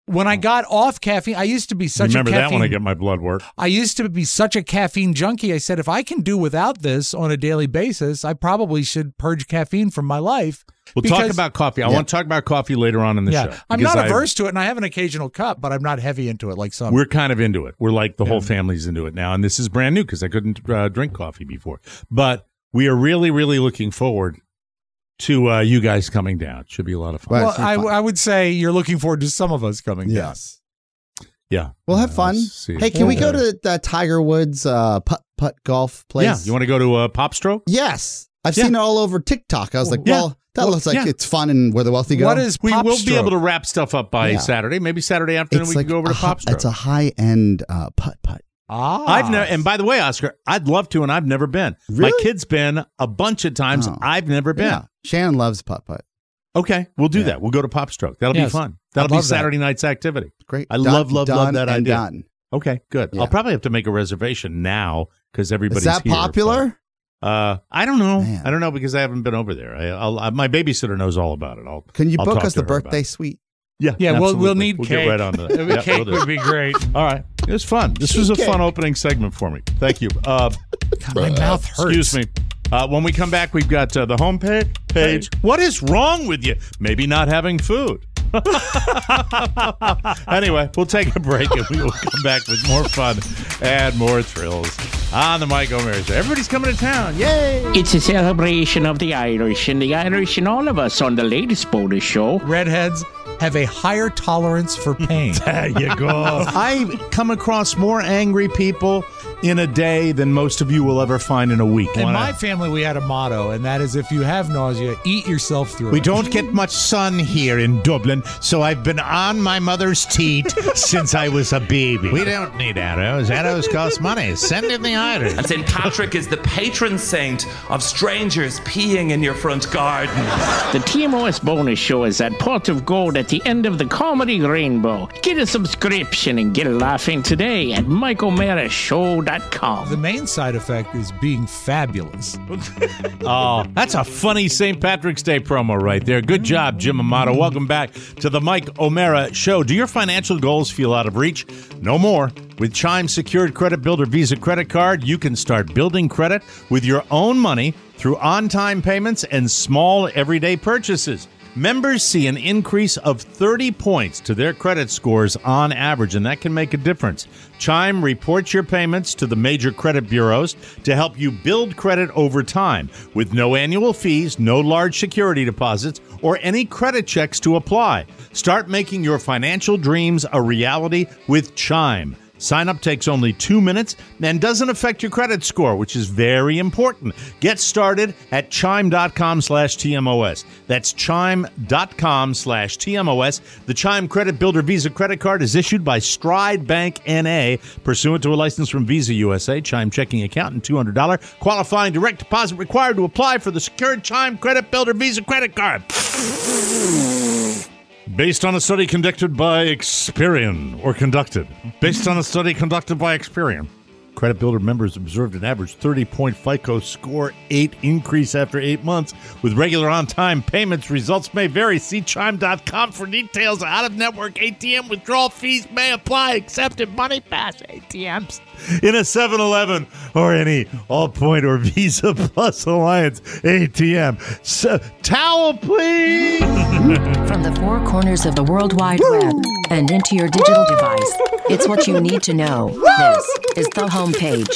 When I got off caffeine, I used to be such Remember a caffeine. that when I get my blood work. I used to be such a caffeine junkie. I said, if I can do without this on a daily basis, I probably should purge caffeine from my life. We'll talk about coffee. I want to talk about coffee later on in the show. I'm not averse to it, and I have an occasional cup, but I'm not heavy into it like some. We're kind of into it. We're like the whole family's into it now, and this is brand new because I couldn't drink coffee before. But we are really, really looking forward to you guys coming down. Should be a lot of fun. Well, I would say you're looking forward to some of us coming down. Yes. Yeah. We'll have fun. Hey, can we go to that Tiger Woods putt golf place? Yeah. You want to go to Pop Stroke? Yes. I've seen it all over TikTok. I was like, that looks like it's fun and where the wealthy go. We will be able to wrap stuff up by Saturday. Maybe Saturday afternoon we can go over to Pop Stroke. It's a high-end putt. I've never, and by the way, Oscar, I'd love to, and I've never been. Really? My kid's been a bunch of times. I've never been. Yeah. Shannon loves putt. Okay, we'll do that. We'll go to Pop Stroke. That'll be fun. That'll be Saturday night's activity. Great. I love that idea. Done. Okay, good. Yeah. I'll probably have to make a reservation now because everybody's here. Is that here, popular? I don't know. Man. I don't know because I haven't been over there. My babysitter knows all about it. Can you I'll book talk us to the her birthday suite? Yeah, we'll need we'll cake. get right on that. Cake would be great. All right. It was fun. This was a fun opening segment for me. Thank you. God, my mouth hurts. Excuse me. When we come back, we've got the homepage. What is wrong with you? Maybe not having food. Anyway, we'll take a break and we will come back with more fun and more thrills on the Mike O'Meara Show. Everybody's coming to town. Yay! It's a celebration of the Irish and all of us on the latest bonus show. Redheads have a higher tolerance for pain. There you go. I come across more angry people in a day than most of you will ever find in a week. In my family, we had a motto, and that is if you have nausea, eat yourself through it. We don't get much sun here in Dublin, so I've been on my mother's teat since I was a baby. We don't need arrows. Arrows cost money. Send in the Irish. And St. Patrick is the patron saint of strangers peeing in your front garden. The TMOS bonus show is that pot of gold at the end of the comedy rainbow. Get a subscription and get laughing today at MikeO'MearaShow.com. The main side effect is being fabulous. Oh, that's a funny St. Patrick's Day promo right there. Good job, Jim Amato. Welcome back to the Mike O'Meara Show. Do your financial goals feel out of reach? No more. With Chime Secured Credit Builder Visa Credit Card, you can start building credit with your own money through on-time payments and small everyday purchases. Members see an increase of 30 points to their credit scores on average, and that can make a difference. Chime reports your payments to the major credit bureaus to help you build credit over time with no annual fees, no large security deposits, or any credit checks to apply. Start making your financial dreams a reality with Chime. Sign up takes only 2 minutes and doesn't affect your credit score, which is very important. Get started at chime.com/TMOS. That's chime.com/TMOS. The Chime Credit Builder Visa Credit Card is issued by Stride Bank N.A. pursuant to a license from Visa USA. Chime checking account and $200 qualifying direct deposit required to apply for the secured Chime Credit Builder Visa Credit Card. Based on a study conducted by Experian, Credit Builder members observed an average 30-point FICO score 8 increase after 8 months. With regular on-time payments, results may vary. See Chime.com for details. Out-of-network ATM withdrawal fees may apply. Accepted Money Pass ATMs in a 7-Eleven or any Allpoint or Visa Plus Alliance ATM. So, towel, please! From the four corners of the World Wide Web and into your digital device, it's what you need to know. This is the homepage.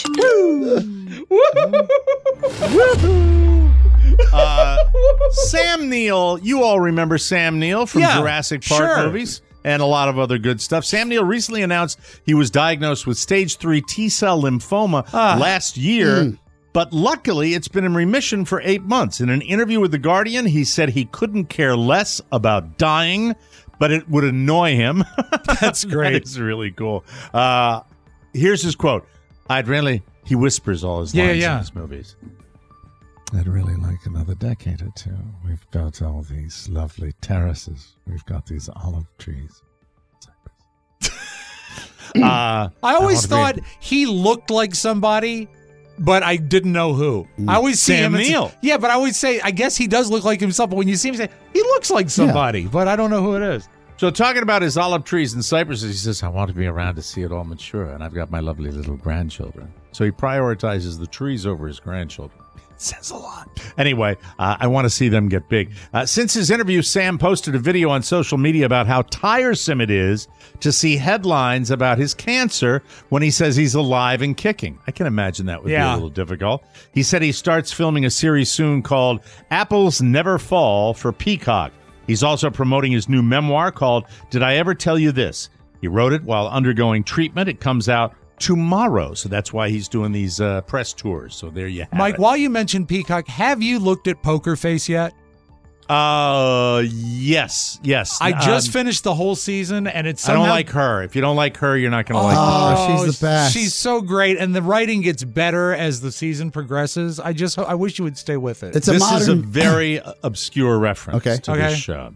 Sam Neill, you all remember Sam Neill from Jurassic Park movies and a lot of other good stuff. Sam Neill recently announced he was diagnosed with stage 3 T-cell lymphoma last year. But luckily, it's been in remission for 8 months. In an interview with The Guardian, he said he couldn't care less about dying, but it would annoy him. That's great. That is really cool. Here's his quote. He whispers all his lines in his movies. I'd really like another decade or two. We've built all these lovely terraces. We've got these olive trees. I always thought he looked like somebody, but I didn't know who. I always see Sam him. Neill. But I always say, I guess he does look like himself. But when you see him, you say, he looks like somebody, but I don't know who it is. So talking about his olive trees and cypresses, he says, I want to be around to see it all mature, and I've got my lovely little grandchildren. So he prioritizes the trees over his grandchildren. It says a lot. Anyway, I want to see them get big. Since his interview, Sam posted a video on social media about how tiresome it is to see headlines about his cancer when he says he's alive and kicking. I can imagine that would be a little difficult. He said he starts filming a series soon called Apples Never Fall for Peacock. He's also promoting his new memoir called Did I Ever Tell You This? He wrote it while undergoing treatment. It comes out tomorrow, so that's why he's doing these press tours. So there you have Mike, it. while you mentioned Peacock, have you looked at Poker Face yet? Yes. I just finished the whole season, and it's somehow... I don't like her. If you don't like her, you're not going to like her. She's the best. She's so great, and the writing gets better as the season progresses. I wish you would stay with it. It's This is a very obscure reference to Okay. this show.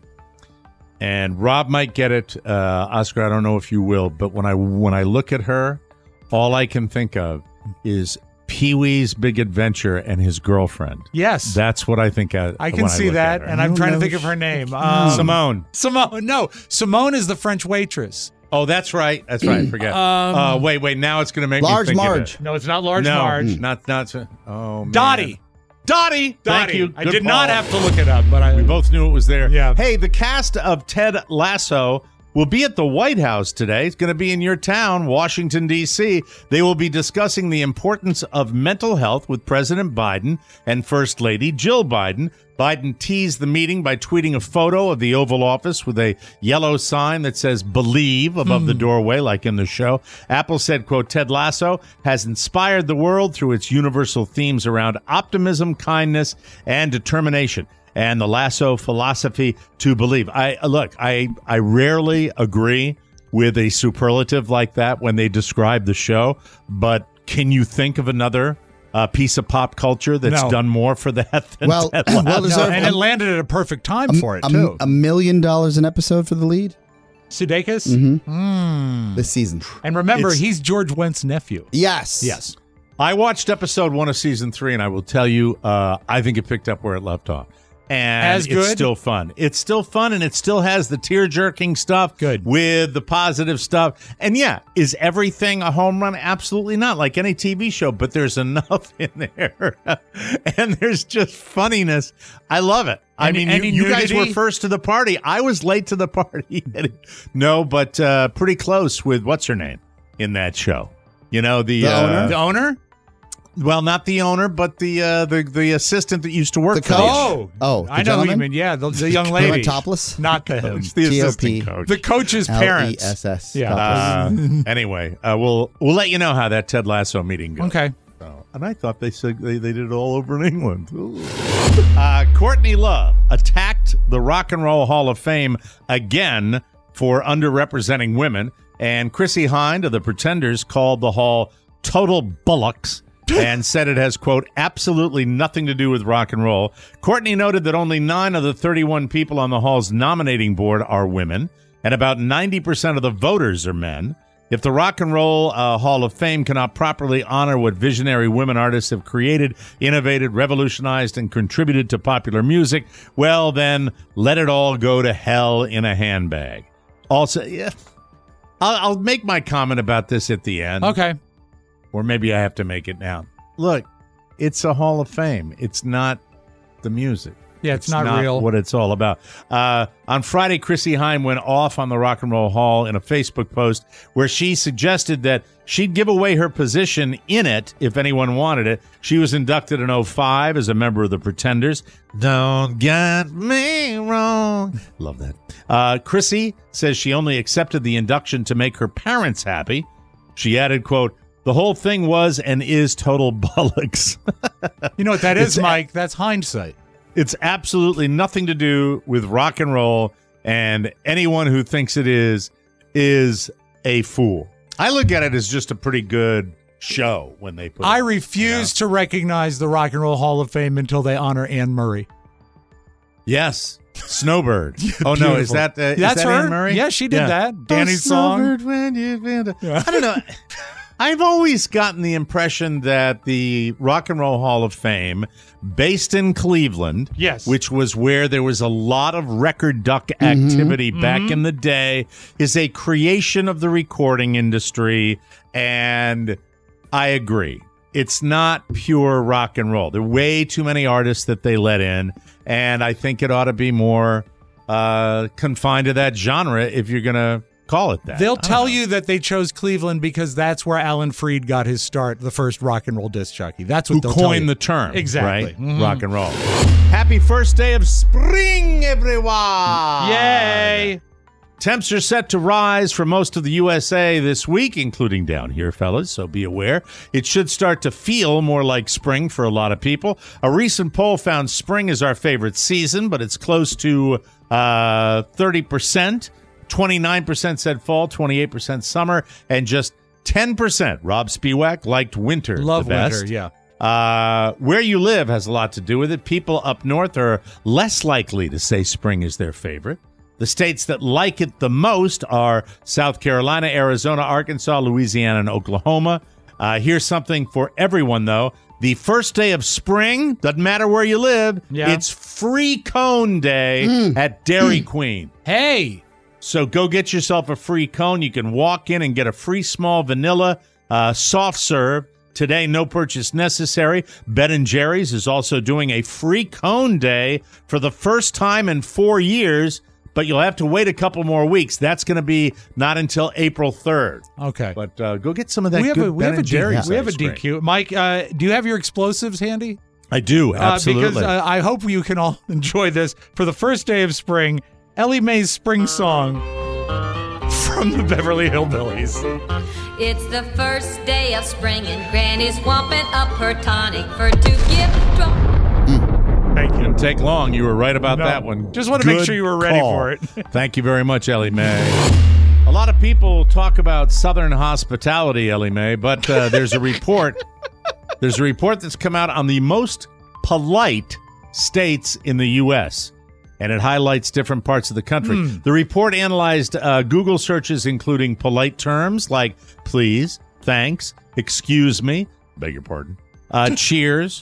And Rob might get it. Oscar, I don't know if you will, but when I look at her, all I can think of is Pee-wee's Big Adventure and his girlfriend. Yes. That's what I think I when can see look that, at her. and I'm trying to think of her name. Simone. Simone. No, Simone is the French waitress. Oh, that's right. That's right. Forget. Wait. Now it's going to make Large me think Marge. of it. No, it's not Large No, Marge. not. Oh, man. Dottie. Thank you. I Good did not call. have to look it up, but We both knew it was there. Yeah. Hey, the cast of Ted Lasso will be at the White House today. It's going to be in your town, Washington, D.C. They will be discussing the importance of mental health with President Biden and First Lady Jill Biden. Biden teased the meeting by tweeting a photo of the Oval Office with a yellow sign that says "Believe" above the doorway, like in the show. Apple said, quote, Ted Lasso has inspired the world through its universal themes around optimism, kindness, and determination. And the Lasso philosophy to believe. I rarely agree with a superlative like that when they describe the show, but can you think of another piece of pop culture that's done more for that than Ted Lasso? And it landed at a perfect time for it, too. $1 million an episode for the lead? Sudeikis? Mm-hmm. This season. And remember, he's George Wendt's nephew. Yes. I watched episode 1 of season 3, and I will tell you, I think it picked up where it left off. And it's still fun. It's still fun, and it still has the tear-jerking stuff with the positive stuff. And yeah, is everything a home run? Absolutely not, like any TV show, but there's enough in there. And there's just funniness. I love it. I mean, you guys were first to the party. I was late to the party. No, but pretty close with what's her name in that show. You know, the owner? The owner? Well, not the owner, but the assistant that used to work for coach. I know who you mean. Yeah, the young lady. Went topless? Not the him. The assistant coach. The coach's parents. LESS. Yeah. Anyway, we'll let you know how that Ted Lasso meeting goes. Okay. And I thought they said they did it all over in England. Courtney Love attacked the Rock and Roll Hall of Fame again for underrepresenting women, and Chrissie Hynde of the Pretenders called the hall total bullocks and said it has, quote, absolutely nothing to do with rock and roll. Courtney noted that only 9 of the 31 people on the hall's nominating board are women, and about 90% of the voters are men. If the Rock and Roll Hall of Fame cannot properly honor what visionary women artists have created, innovated, revolutionized, and contributed to popular music, well, then let it all go to hell in a handbag. Also, yeah, I'll make my comment about this at the end. Okay. Or maybe I have to make it now. Look, it's a Hall of Fame. It's not the music. Yeah, it's not real. What it's all about. On Friday, Chrissie Hynde went off on the Rock and Roll Hall in a Facebook post where she suggested that she'd give away her position in it if anyone wanted it. She was inducted in 2005 as a member of the Pretenders. Don't get me wrong. Love that. Chrissie says she only accepted the induction to make her parents happy. She added, quote, the whole thing was and is total bollocks. You know what that is, Mike? That's hindsight. It's absolutely nothing to do with rock and roll, and anyone who thinks it is a fool. I look at it as just a pretty good show when they put I refuse to recognize the Rock and Roll Hall of Fame until they honor Anne Murray. Yes. Snowbird. Oh, no. Is that that's her? Anne Murray? Yeah, she did that. Danny's song. When you've been I don't know. I've always gotten the impression that the Rock and Roll Hall of Fame, based in Cleveland, which was where there was a lot of record duck activity back in the day, is a creation of the recording industry, and I agree. It's not pure rock and roll. There are way too many artists that they let in, and I think it ought to be more confined to that genre if you're going to call it that. They'll tell you that they chose Cleveland because that's where Alan Freed got his start, the first rock and roll disc jockey. That's what they'll tell you. Coined the term. Exactly. Right? Rock and roll. Happy first day of spring, everyone! Yay! Temps are set to rise for most of the USA this week, including down here, fellas, so be aware. It should start to feel more like spring for a lot of people. A recent poll found spring is our favorite season, but it's close to 30%. 29% said fall, 28% summer, and just 10%, Rob Spiewak, liked winter Love the best. winter, yeah. Where you live has a lot to do with it. People up north are less likely to say spring is their favorite. The states that like it the most are South Carolina, Arizona, Arkansas, Louisiana, and Oklahoma. Here's something for everyone, though. The first day of spring, doesn't matter where you live, it's Free Cone Day at Dairy Queen. Hey! So go get yourself a free cone. You can walk in and get a free small vanilla soft serve. Today, no purchase necessary. Ben & Jerry's is also doing a free cone day for the first time in 4 years, but you'll have to wait a couple more weeks. That's going to be not until April 3rd. Okay. But go get some of that good Ben & Jerry's. We have a ice cream. DQ. Mike, do you have your explosives handy? I do, absolutely. Because I hope you can all enjoy this. For the first day of spring, Ellie Mae's spring song from the Beverly Hillbillies. It's the first day of spring and Granny's whomping up her tonic for to give Thank you. Didn't take long. You were right about that one. Just want to make sure you were ready for it. Thank you very much, Ellie Mae. A lot of people talk about Southern hospitality, Ellie Mae, but there's a report. There's a report that's come out on the most polite states in the U.S., and it highlights different parts of the country. The report analyzed Google searches including polite terms like please, thanks, excuse me, beg your pardon, cheers,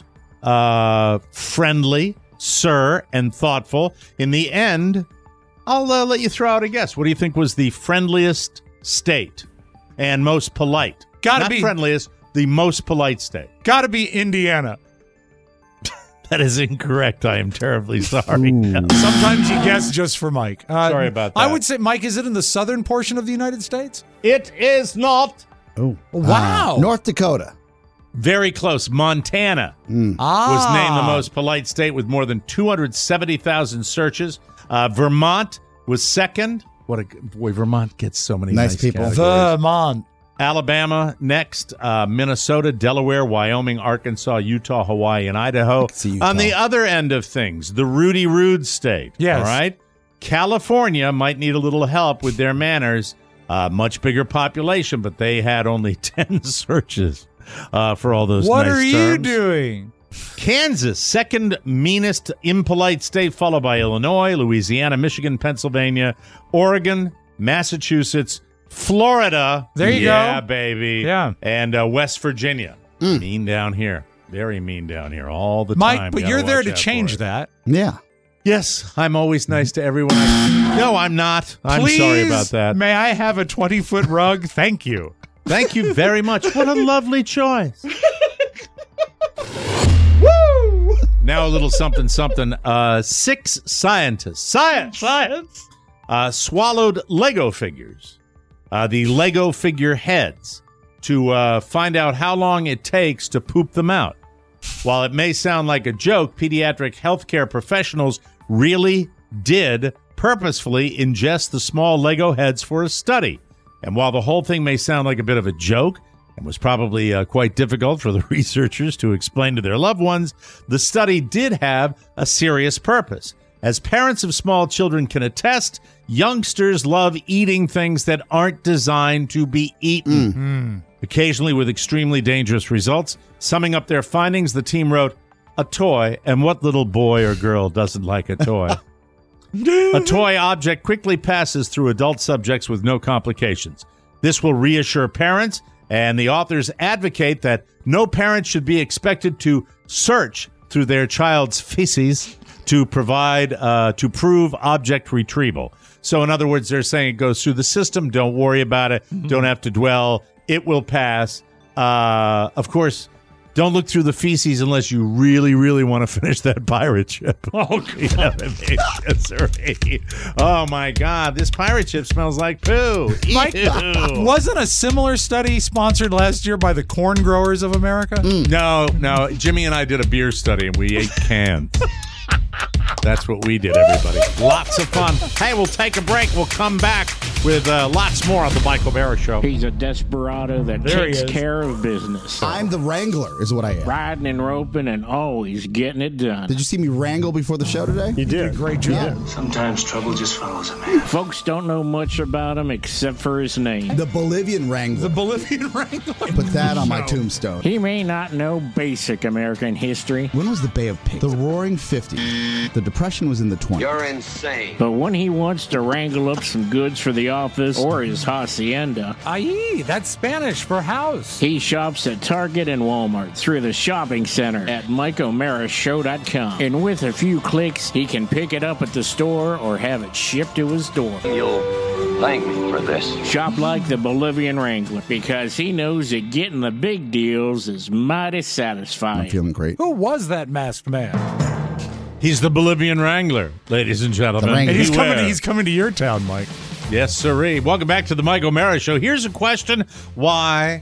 friendly, sir, and thoughtful. In the end, I'll let you throw out a guess. What do you think was the friendliest state and most polite? Gotta be friendliest, the most polite state. Gotta be Indiana. That is incorrect. I am terribly sorry. Sometimes you guess just for Mike. Sorry about that. I would say, Mike, is it in the southern portion of the United States? It is not. Oh, wow. North Dakota. Very close. Montana was named the most polite state with more than 270,000 searches. Vermont was second. Boy, Vermont gets so many nice people. categories. Vermont. Alabama next, Minnesota, Delaware, Wyoming, Arkansas, Utah, Hawaii, and Idaho. On the other end of things, the Rudy Rude state. Yes. All right? California might need a little help with their manners. Much bigger population, but they had only 10 searches for all those What nice are terms. you doing? Kansas, second meanest impolite state, followed by Illinois, Louisiana, Michigan, Pennsylvania, Oregon, Massachusetts, Florida. There you go. Yeah, baby. Yeah. And West Virginia. Mean down here. Very mean down here all the Mike, time. but Gotta you're there watch to out change for it. that. Yeah. Yes, I'm always nice to everyone. No, I'm not. I'm Please, sorry about that. May I have a 20-foot rug? Thank you. Thank you very much. What a lovely choice. Woo! Now a little something. 6 scientists. Science! Swallowed Lego figures. The Lego figure heads to find out how long it takes to poop them out. While it may sound like a joke, pediatric healthcare professionals really did purposefully ingest the small Lego heads for a study. And while the whole thing may sound like a bit of a joke and was probably quite difficult for the researchers to explain to their loved ones, the study did have a serious purpose. As parents of small children can attest, youngsters love eating things that aren't designed to be eaten, occasionally with extremely dangerous results. Summing up their findings, the team wrote, "A toy, and what little boy or girl doesn't like a toy?" A toy object quickly passes through adult subjects with no complications. This will reassure parents And the authors advocate that no parent should be expected to search through their child's feces to prove object retrieval. So in other words, they're saying it goes through the system. Don't worry about it. Don't have to dwell. It will pass. Of course, don't look through the feces unless you really, really want to finish that pirate ship. Oh, God. Oh, my God. This pirate ship smells like poo. Mike, wasn't a similar study sponsored last year by the Corn Growers of America? No. Jimmy and I did a beer study, and we ate cans. That's what we did, everybody. Lots of fun. Hey, we'll take a break. We'll come back with lots more on the Michael Barra Show. He's a desperado that takes care of business. I'm the wrangler, is what I am. Riding and roping and always getting it done. Did you see me wrangle before the show today? You did. Great job. Yeah. Sometimes trouble just follows a man. Folks don't know much about him except for his name. The Bolivian Wrangler. The Bolivian Wrangler. Put that on my tombstone. He may not know basic American history. When was the Bay of Pigs? The Roaring 50s. The Depression was in the 20s. You're insane. But when he wants to wrangle up some goods for the office or his hacienda, Aye, that's Spanish for house. he shops at Target and Walmart through the shopping center at MikeO'MaraShow.com. And with a few clicks, he can pick it up at the store or have it shipped to his door. You'll thank me for this. Shop like the Bolivian Wrangler because he knows that getting the big deals is mighty satisfying. I'm feeling great. Who was that masked man? He's the Bolivian Wrangler, ladies and gentlemen. And he's coming to your town, Mike. Yes, sirree. Welcome back to the Mike O'Mara Show. Here's a question. Why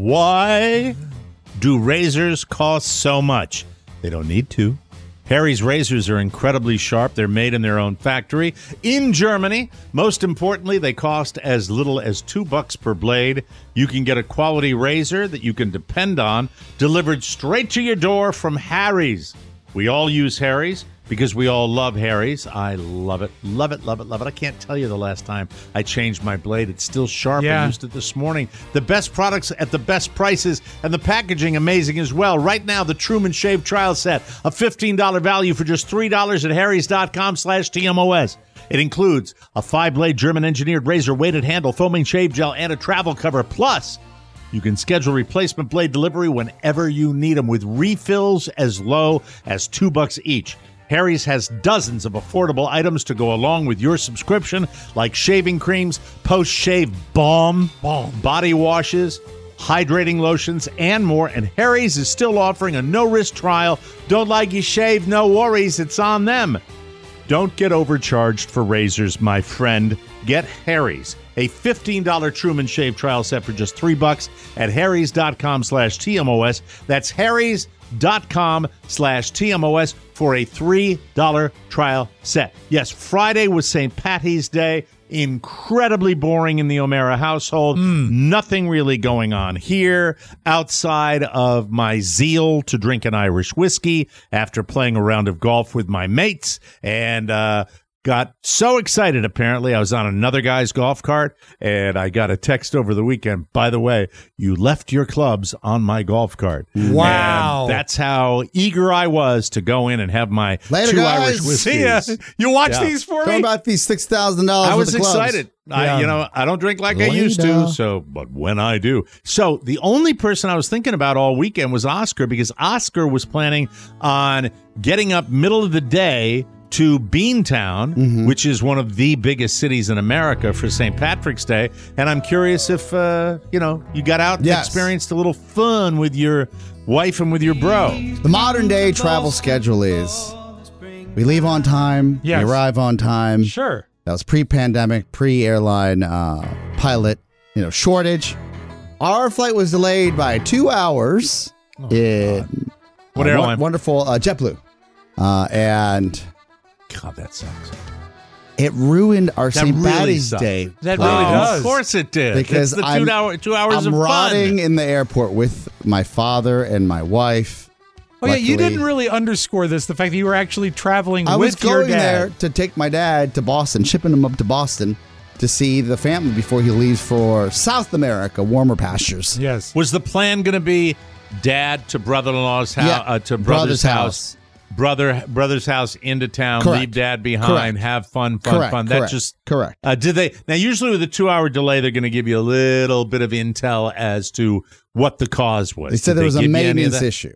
do razors cost so much? They don't need to. Harry's razors are incredibly sharp. They're made in their own factory in Germany. Most importantly, they cost as little as $2 per blade. You can get a quality razor that you can depend on delivered straight to your door from Harry's. We all use Harry's because we all love Harry's. I love it. Love it, love it, love it. I can't tell you the last time I changed my blade. It's still sharp. Yeah. I used it this morning. The best products at the best prices and the packaging amazing as well. Right now, the Truman Shave Trial Set, a $15 value for just $3 at harrys.com/TMOS. It includes a 5-blade German-engineered razor, weighted handle, foaming shave gel, and a travel cover. Plus, you can schedule replacement blade delivery whenever you need them with refills as low as $2 each. Harry's has dozens of affordable items to go along with your subscription, like shaving creams, post-shave balm, body washes, hydrating lotions, and more. And Harry's is still offering a no-risk trial. Don't like you shave? No worries. It's on them. Don't get overcharged for razors, my friend. Get Harry's. A $15 Truman Shave Trial Set for just $3 at harrys.com/TMOS. That's harrys.com/TMOS for a $3 trial set. Yes, Friday was St. Patty's Day. Incredibly boring in the O'Mara household. Nothing really going on here outside of my zeal to drink an Irish whiskey after playing a round of golf with my mates. And got so excited, apparently. I was on another guy's golf cart, and I got a text over the weekend. By the way, you left your clubs on my golf cart. Wow. And that's how eager I was to go in and have my Later, 2 guys. Irish whiskeys. See ya. You watch these for Talk me? about these $6,000. I was with the clubs. excited. I don't drink like I used to, but when I do. So the only person I was thinking about all weekend was Oscar, because Oscar was planning on getting up middle of the day to Beantown, which is one of the biggest cities in America for St. Patrick's Day. And I'm curious if, you got out and experienced a little fun with your wife and with your bro. The modern day travel schedule is we leave on time, we arrive on time. Sure. That was pre-pandemic, pre-airline pilot, shortage. Our flight was delayed by 2 hours in What airline? Wonderful JetBlue. And God, that sucks. it ruined our That St. really Patty's sucks. Day. That really does. Of course it did. Because it's the I'm 2 hours I'm of rotting fun. in the airport with my father and my wife. Oh, yeah, you Luckily, didn't really underscore this, the fact that you were actually traveling I was with your going dad. there to take my dad to Boston, shipping him up to Boston to see the family before he leaves for South America, warmer pastures. Yes. Was the plan going to be dad to brother-in-law's house, to brother's house, brother's house into town, Correct. leave dad behind, Correct. have fun. Correct. That Correct. just Correct. Did they now? Usually with a 2-hour delay, they're going to give you a little bit of intel as to what the cause was. They said Did there was a give you any of maintenance that? issue.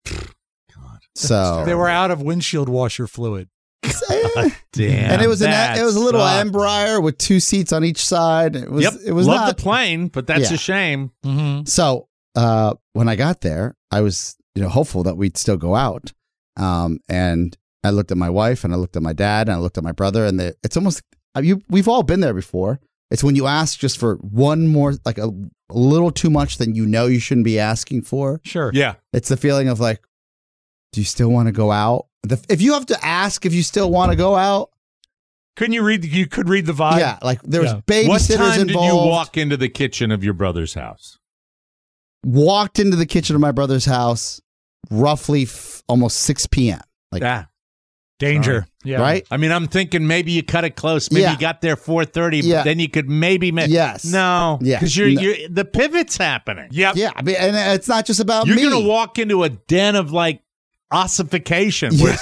So They were out of windshield washer fluid. Damn, and it was that it was a little sucks. Embraer with 2 seats on each side. It was Yep, it was love not the plane, but that's Yeah. a shame. Mm-hmm. So when I got there, I was hopeful that we'd still go out. And I looked at my wife, and I looked at my dad, and I looked at my brother, and it's almost we've all been there before. It's when you ask just for one more, like a little too much than you shouldn't be asking for. Sure. Yeah. It's the feeling of like, do you still want to go out? If you have to ask if you still want to go out. Couldn't you read? You could read the vibe. Yeah, like there was Yeah. babysitters What time involved. did you walk into the kitchen of your brother's house? Walked into the kitchen of my brother's house roughly almost 6 p.m. Like Danger. Sorry. Yeah. Right? I mean, I'm thinking maybe you cut it close. Maybe Yeah. you got there 4:30. Yeah. Then you could maybe Yes. No. Yeah. Because No. you're the pivot's happening. Yep. Yeah, I mean, and it's not just about You're me. gonna walk into a den of like ossification. Where it's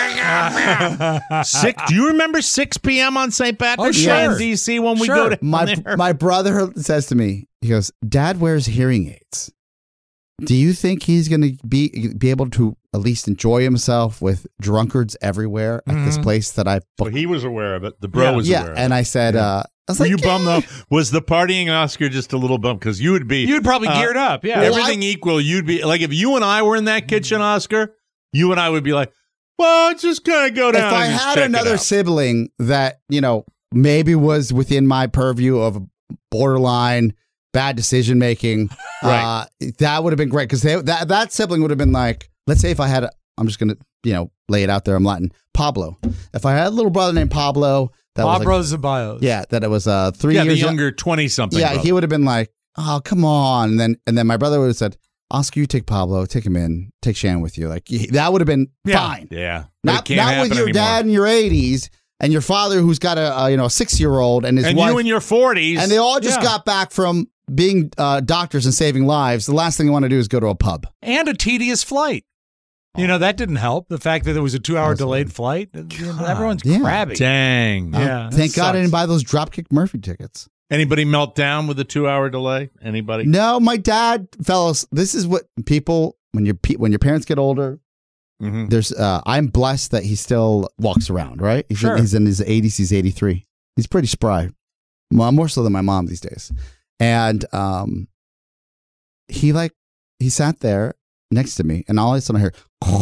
like, do you remember 6 p.m. on St. Patrick's Day sure. in D.C. when we go to there? my brother says to me, he goes, "Dad wears hearing aids. Do you think he's going to be able to at least enjoy himself with drunkards everywhere at this place that I Well, he was aware of it. The bro was aware of it. and I said, I was Were like, you bummed though? Was the partying Oscar just a little bummed? Because you would be. You'd probably geared up. Yeah. Everything equal, you'd be like if you and I were in that kitchen, Oscar. You and I would be like, well, just kind of go down. if I and just had check it another out. sibling that, maybe was within my purview of borderline bad decision making, Right. that would have been great. Because that sibling would have been like, let's say if I had, I'm just going to, lay it out there. I'm Latin. Pablo. If I had a little brother named Pablo, that Pablo was Ceballos. yeah, that it was 3 yeah, years the younger 20-something. Yeah, brother. he would have been like, oh, come on. And then my brother would have said, Oscar, you take Pablo, take him in, take Shan with you. Like that would have been fine. Yeah, But it Not can't with happen your anymore. dad in your 80s and your father who's got a 6-year-old and his and wife. you in your 40s, And they all just got back from being doctors and saving lives. The last thing they want to do is go to a pub. And a tedious flight. That didn't help. The fact that there was a 2-hour delayed flight. Everyone's crabby. Dang. Yeah. Thank God I didn't buy those Dropkick Murphy tickets. Anybody melt down with a 2-hour delay? Anybody? No, my dad, fellas, this is what people, when your parents get older, there's I'm blessed that he still walks around, right? He's in his 80s, he's 83. He's pretty spry. More so than my mom these days. And he sat there next to me, and all of a sudden I hear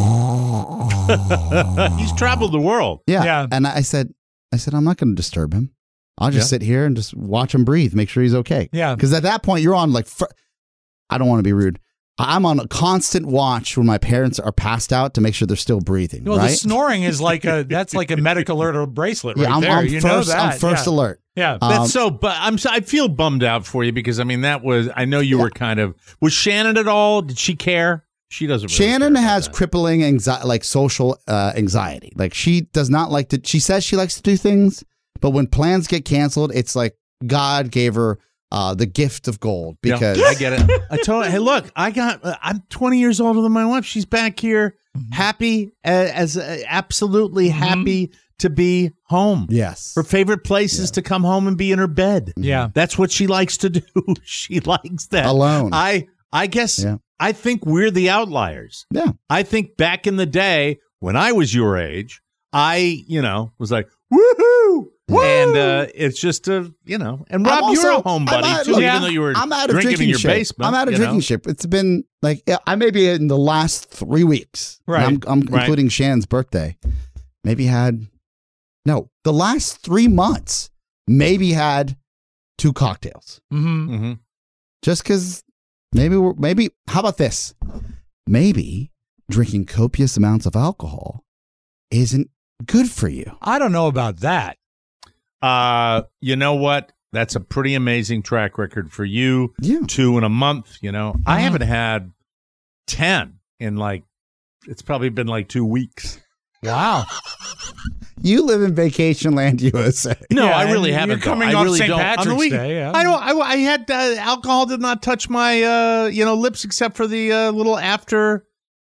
He's traveled the world. Yeah. And I said, I'm not going to disturb him. I'll just sit here and just watch him breathe, make sure he's okay. Yeah. Because at that point, you're on I don't want to be rude. I'm on a constant watch when my parents are passed out to make sure they're still breathing. Well, right? the snoring is that's like a medical alert bracelet right I'm there. You know that. I'm first alert. Yeah. That's I feel bummed out for you because I mean I know you were kind of was Shannon at all? Did she care? She doesn't. Really Shannon has crippling social anxiety. Like she does not like to. She says she likes to do things, but when plans get canceled, it's like God gave her the gift of gold because I get it. I told her, hey, look, I'm 20 years older than my wife. She's back here, happy absolutely happy to be home. Yes, her favorite place is to come home and be in her bed. Yeah, that's what she likes to do. She likes that alone. I guess. Yeah. I think we're the outliers. Yeah. I think back in the day when I was your age, I, was like, woohoo! Woo! And it's just and Rob, you're a home buddy too, even though you were drinking in your basement. I'm out of drinking ship. It's been like I maybe in the last 3 weeks. Right. I'm including Shan's birthday. Maybe the last 3 months, maybe had 2 cocktails. Mm-hmm. Mm-hmm. Just because maybe how about this? Maybe drinking copious amounts of alcohol isn't good for you. I don't know about that. You know what? That's a pretty amazing track record for you. Yeah. 2 in a month, I haven't had 10 in it's probably been 2 weeks. Wow. You live in vacation land, USA. No, Yeah, I really and haven't. you're coming I off really St. don't. Patrick's Day, yeah. I had alcohol did not touch my lips except for the little after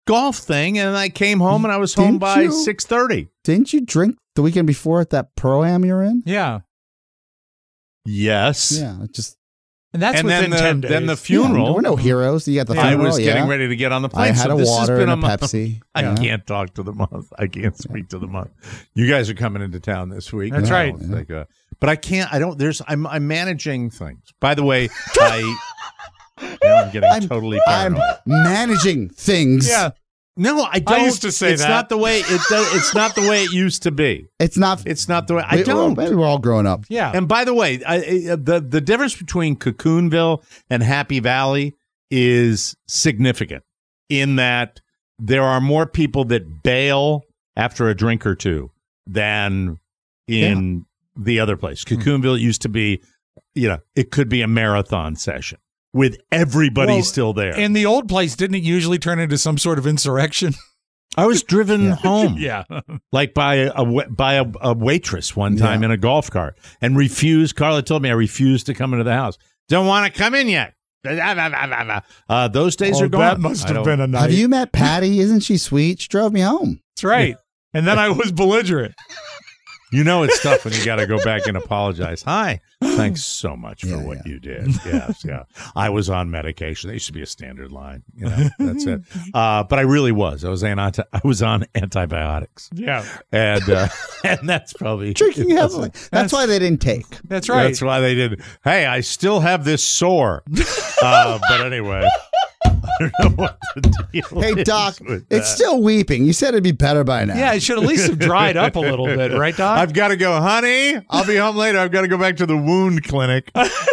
golf thing, and I came home and I was home by 6:30. Didn't you drink the weekend before at that Pro-Am you're in? Yeah. Yes. Yeah, just. And that's within 10 days. Then the funeral. Yeah, we're no heroes. You got the funeral. I was getting ready to get on the plane. I had so a this water has been and a month. Pepsi. I can't talk to the month. I can't speak to the month. You guys are coming into town this week. That's right. Like, but I can't. I don't. I'm managing things. By the way, now I'm getting totally paranoid. I'm managing things. Yeah. No, I don't. I used to say it's that. not the way it's not the way it used to be. It's not the way. I don't. Maybe we're all grown up. Yeah. And by the way, the difference between Cocoonville and Happy Valley is significant in that there are more people that bail after a drink or two than in the other place. Cocoonville used to be, it could be a marathon session with everybody still there. In the old place, didn't it usually turn into some sort of insurrection? I was driven home, like by a waitress one time in a golf cart, and refused. Carla told me I refused to come into the house. Don't want to come in yet. Those days are gone. That must have been a night. Have you met Patty? Isn't she sweet? She drove me home. That's right. And then I was belligerent. It's tough when you got to go back and apologize. Hi, thanks so much for what you did. Yes, I was on medication. That used to be a standard line. That's it. But I really was. I was on antibiotics. Yeah, and that's probably drinking heavily. That's why they didn't take. That's right. That's why they didn't. Hey, I still have this sore. But anyway. I don't know what the deal Hey, is Doc, with it's that. still weeping. You said it'd be better by now. Yeah, it should at least have dried up a little bit, right, Doc? I've got to go, honey. I'll be home later. I've got to go back to the wound clinic.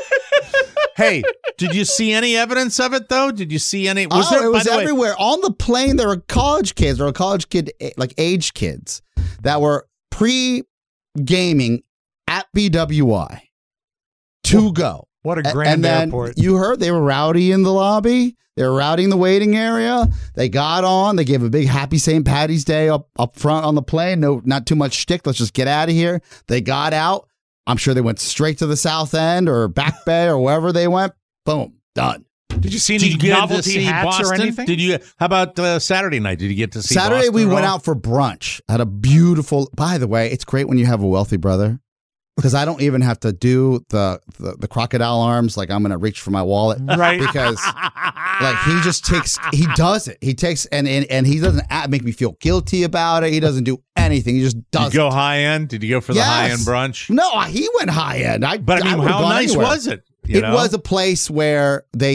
Hey, did you see any evidence of it, though? Did you see any? It was everywhere. On the plane, there were college kids or college kid, like age kids that were pre-gaming at BWI to go. What a grand airport. You heard they were rowdy in the lobby. They were rowdy in the waiting area. They got on. They gave a big happy St. Patty's Day up front on the plane. No, not too much shtick. Let's just get out of here. They got out. I'm sure they went straight to the South End or Back Bay or wherever they went. Boom. Done. Did you see any novelty hats or anything? Did you? How about Saturday night? Did you get to see Saturday, Boston we at went all? out for brunch. Had a beautiful, by the way, it's great when you have a wealthy brother. Because I don't even have to do the crocodile arms, like I'm going to reach for my wallet. Right. Because like he does it. He takes, and he doesn't make me feel guilty about it. He doesn't do anything. He just does Did you go high end? Did you go for the high end brunch? No, he went high end. But I mean, how nice was it? It was a place where they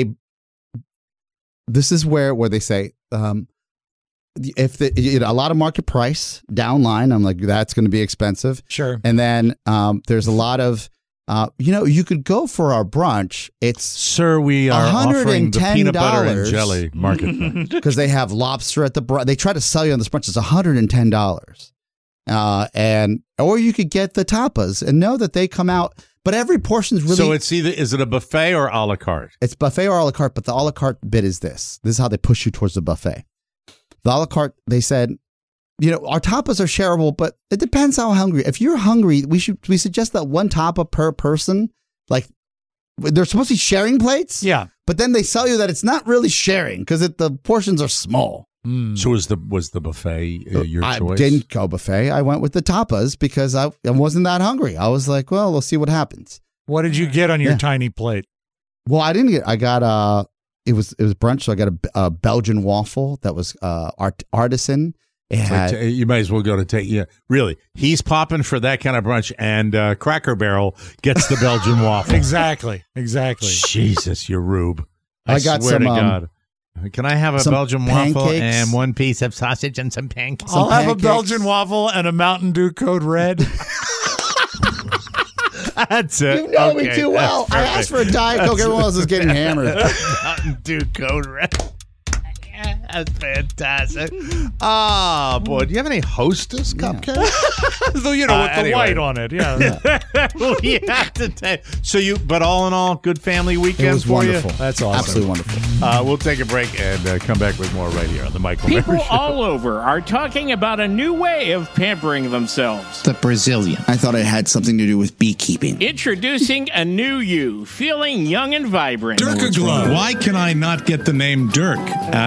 this is where they say, if a lot of market price down line, I'm like, that's going to be expensive. Sure. And then there's a lot of, you could go for our brunch. It's Sir, we are offering the peanut butter and jelly market because they have lobster at the brunch. They try to sell you on this brunch. It's $110. Or you could get the tapas and know that they come out. But every portion's really. So it's is it a buffet or a la carte? It's buffet or a la carte. But the a la carte bit is this. This is how they push you towards the buffet. The a la carte, they said, our tapas are shareable, but it depends how hungry. If you're hungry, we suggest that one tapa per person. Like, they're supposed to be sharing plates. Yeah. But then they sell you that it's not really sharing because the portions are small. So was the buffet your choice? I didn't go buffet. I went with the tapas because I wasn't that hungry. I was like, well, we'll see what happens. What did you get on your tiny plate? Well, I didn't get. I got It was brunch, so I got a Belgian waffle that was artisan. It had, you might as well go to take. Yeah, really, he's popping for that kind of brunch, and Cracker Barrel gets the Belgian waffle. Exactly. Jesus, you rube! I got swear some. to God. Can I have a Belgian waffle pancakes. and one piece of sausage and some pancakes? I'll have a Belgian waffle and a Mountain Dew Code Red. That's it. You know me too well. I asked for a Diet Coke. Everyone else is getting hammered. Mountain Dew Code Red. That's fantastic. Ah, boy. Do you have any Hostess cupcakes? So, with the white on it. Yeah. Well, you have to take. But all in all, good family weekend It was for wonderful. you. That's awesome. Absolutely wonderful. We'll take a break and come back with more right here on the Michael People Mary Show. all over are talking about a new way of pampering themselves. The Brazilian. I thought it had something to do with beekeeping. Introducing a new you, feeling young and vibrant. Why can I not get the name Dirk out of my head?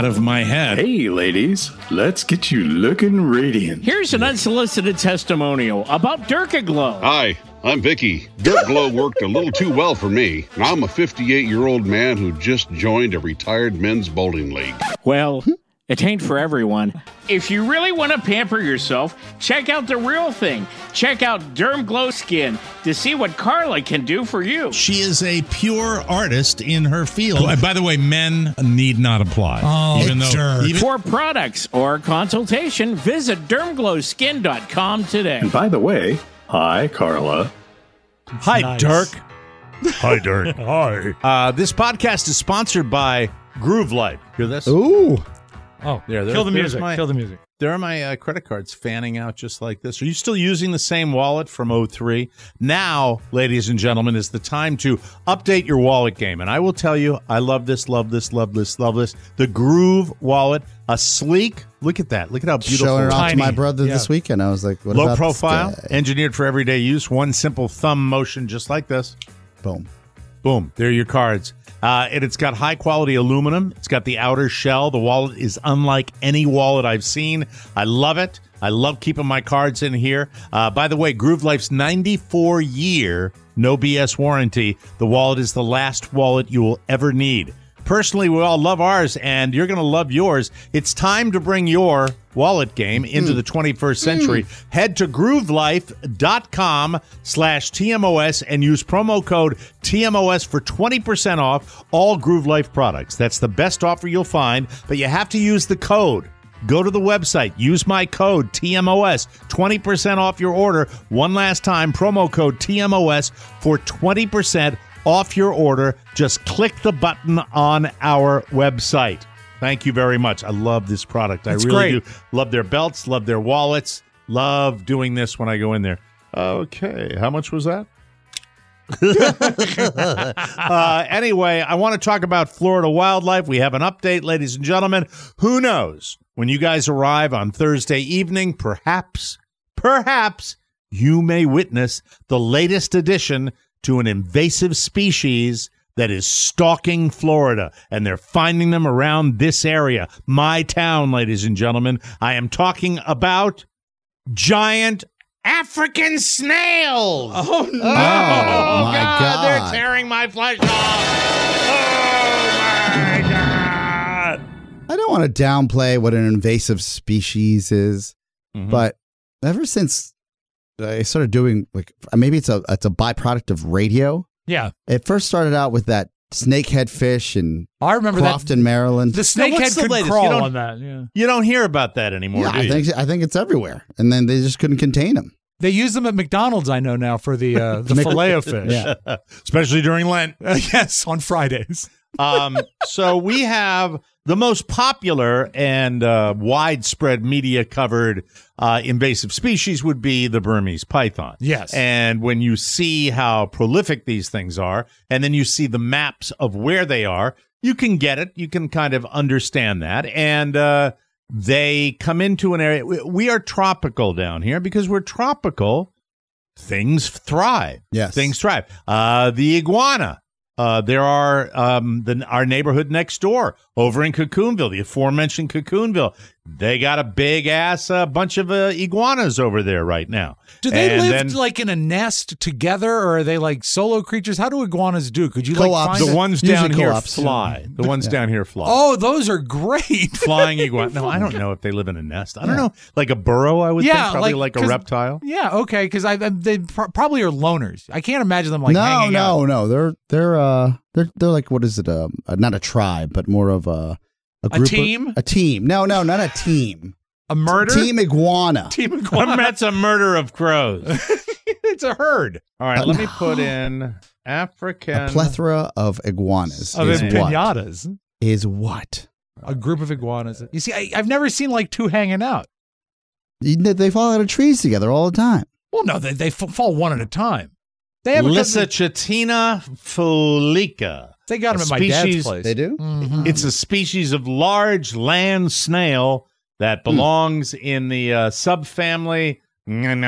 head. Hey, ladies, let's get you looking radiant. Here's an unsolicited testimonial about Durkaglow. Hi, I'm Vicky. Dirt Glow worked a little too well for me. And I'm a 58-year-old man who just joined a retired men's bowling league. Well, it ain't for everyone. If you really want to pamper yourself, check out the real thing. Check out Derm Glow Skin to see what Carla can do for you. She is a pure artist in her field. Oh, and by the way, men need not apply. For products or consultation, visit dermglowskin.com today. And by the way, hi, Carla. Hi, Dirk. Hi, Dirk. Hi. This podcast is sponsored by Groove Life. Hear this? Ooh. Oh, there. Kill the music. Kill the music. There are my credit cards fanning out just like this. Are you still using the same wallet from 03? Now, ladies and gentlemen, is the time to update your wallet game. And I will tell you, I love this, love this, love this, love this. The Groove wallet, a sleek, look at that. Look at how beautiful. Showing it off to my brother this weekend. I was like, what low about profile, this guy? engineered for everyday use. One simple thumb motion just like this. Boom. Boom. There are your cards. And it's got high-quality aluminum. It's got the outer shell. The wallet is unlike any wallet I've seen. I love it. I love keeping my cards in here. By the way, Groove Life's 94-year no BS warranty. The wallet is the last wallet you will ever need. Personally, we all love ours, and you're going to love yours. It's time to bring your wallet game into the 21st century. Head to groovelife.com/TMOS and use promo code TMOS for 20% off all Groove Life products. That's the best offer you'll find, but you have to use the code. Go to the website, use my code TMOS, 20% off your order. One last time, promo code TMOS for 20% off your order. Just click the button on our website. Thank you very much. I love this product. I really do. Love their belts, love their wallets, love doing this when I go in there. Okay, how much was that? Anyway, I want to talk about Florida wildlife. We have an update, ladies and gentlemen. Who knows? When you guys arrive on Thursday evening, perhaps you may witness the latest addition to an invasive species that is stalking Florida, and they're finding them around this area. My town, ladies and gentlemen. I am talking about giant African snails. Oh, no. Oh, my God. They're tearing my flesh off. Oh, my God. I don't want to downplay what an invasive species is, but ever since I started doing, like, maybe it's a byproduct of radio. Yeah. It first started out with that snakehead fish in I remember Crofton, Maryland. The snakehead could crawl on that. Yeah. You don't hear about that anymore, Yeah, do you? I think it's everywhere. And then they just couldn't contain them. They use them at McDonald's, I know now, for the filet of fish. Yeah. Especially during Lent. Yes, on Fridays. So we have the most popular and widespread media covered invasive species would be the Burmese python. Yes. And when you see how prolific these things are, and then you see the maps of where they are, you can get it. You can kind of understand that. And they come into an area. We are tropical down here because we're tropical. Things thrive. Yes. Things thrive. The iguana. There are our neighborhood next door over in Cocoonville, the aforementioned Cocoonville. They got a big ass bunch of iguanas over there right now. Do they live like in a nest together, or are they like solo creatures? How do iguanas do? Could you like find the ones down here co-ops, fly? The ones down here fly. Oh, those are great. Flying iguana. No, I don't know if they live in a nest. I don't know. Like a burrow, I would think. Probably like a reptile. Yeah, okay, because they probably are loners. I can't imagine them like hanging out. No. They're like, what is it? Not a tribe, but more of a group. Team? A team. No, not a team. A murder? Team iguana. Team iguana. That's a murder of crows. It's a herd. All right, let me put in African. A plethora of iguanas. Of pinatas. Is what? A group of iguanas. You see, I've never seen like two hanging out. They fall out of trees together all the time. Well, no, they fall one at a time. They have Lysochatina fulica. They got them at my dad's place. They do? Mm-hmm. It's a species of large land snail that belongs in the subfamily. And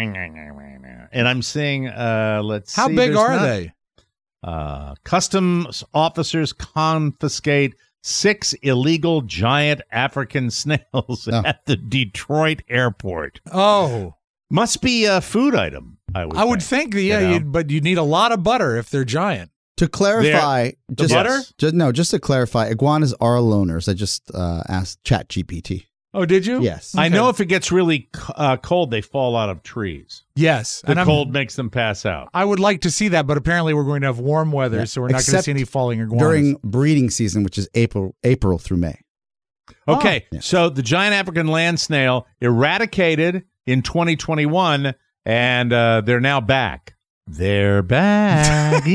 I'm seeing, let's see. How big are they? Customs officers confiscate 6 illegal giant African snails at the Detroit airport. Oh. Must be a food item, I would think. But you need a lot of butter if they're giant. To clarify, butter? Just to clarify, iguanas are loners. I just asked ChatGPT. Oh, did you? Yes. I know if it gets really cold, they fall out of trees. Yes. The cold makes them pass out. I would like to see that, but apparently we're going to have warm weather, so we're not going to see any falling iguanas. During breeding season, which is April through May. Okay, so the giant African land snail eradicated in 2021, and they're now back. They're back. 2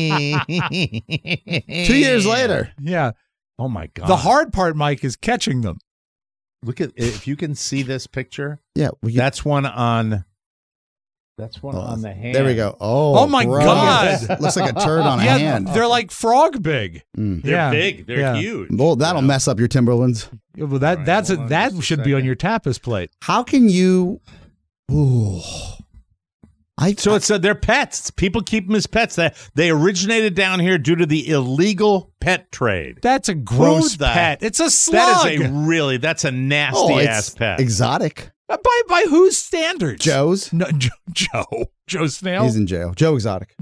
years later. Yeah. Oh, my God. The hard part, Mike, is catching them. Look at, if you can see this picture. Yeah. That's one on the hand. There we go. Oh my God. Looks like a turd on a hand. They're like frog big. They're big. They're huge. Well, that'll mess up your Timberlands. Yeah, well, that should be on your tapas plate. How can you... Ooh. They're pets. People keep them as pets. They originated down here due to the illegal pet trade. That's a gross pet. It's a slug. That's a nasty ass pet. Exotic. By whose standards? Joe's. No, Joe Snail. He's in jail. Joe Exotic.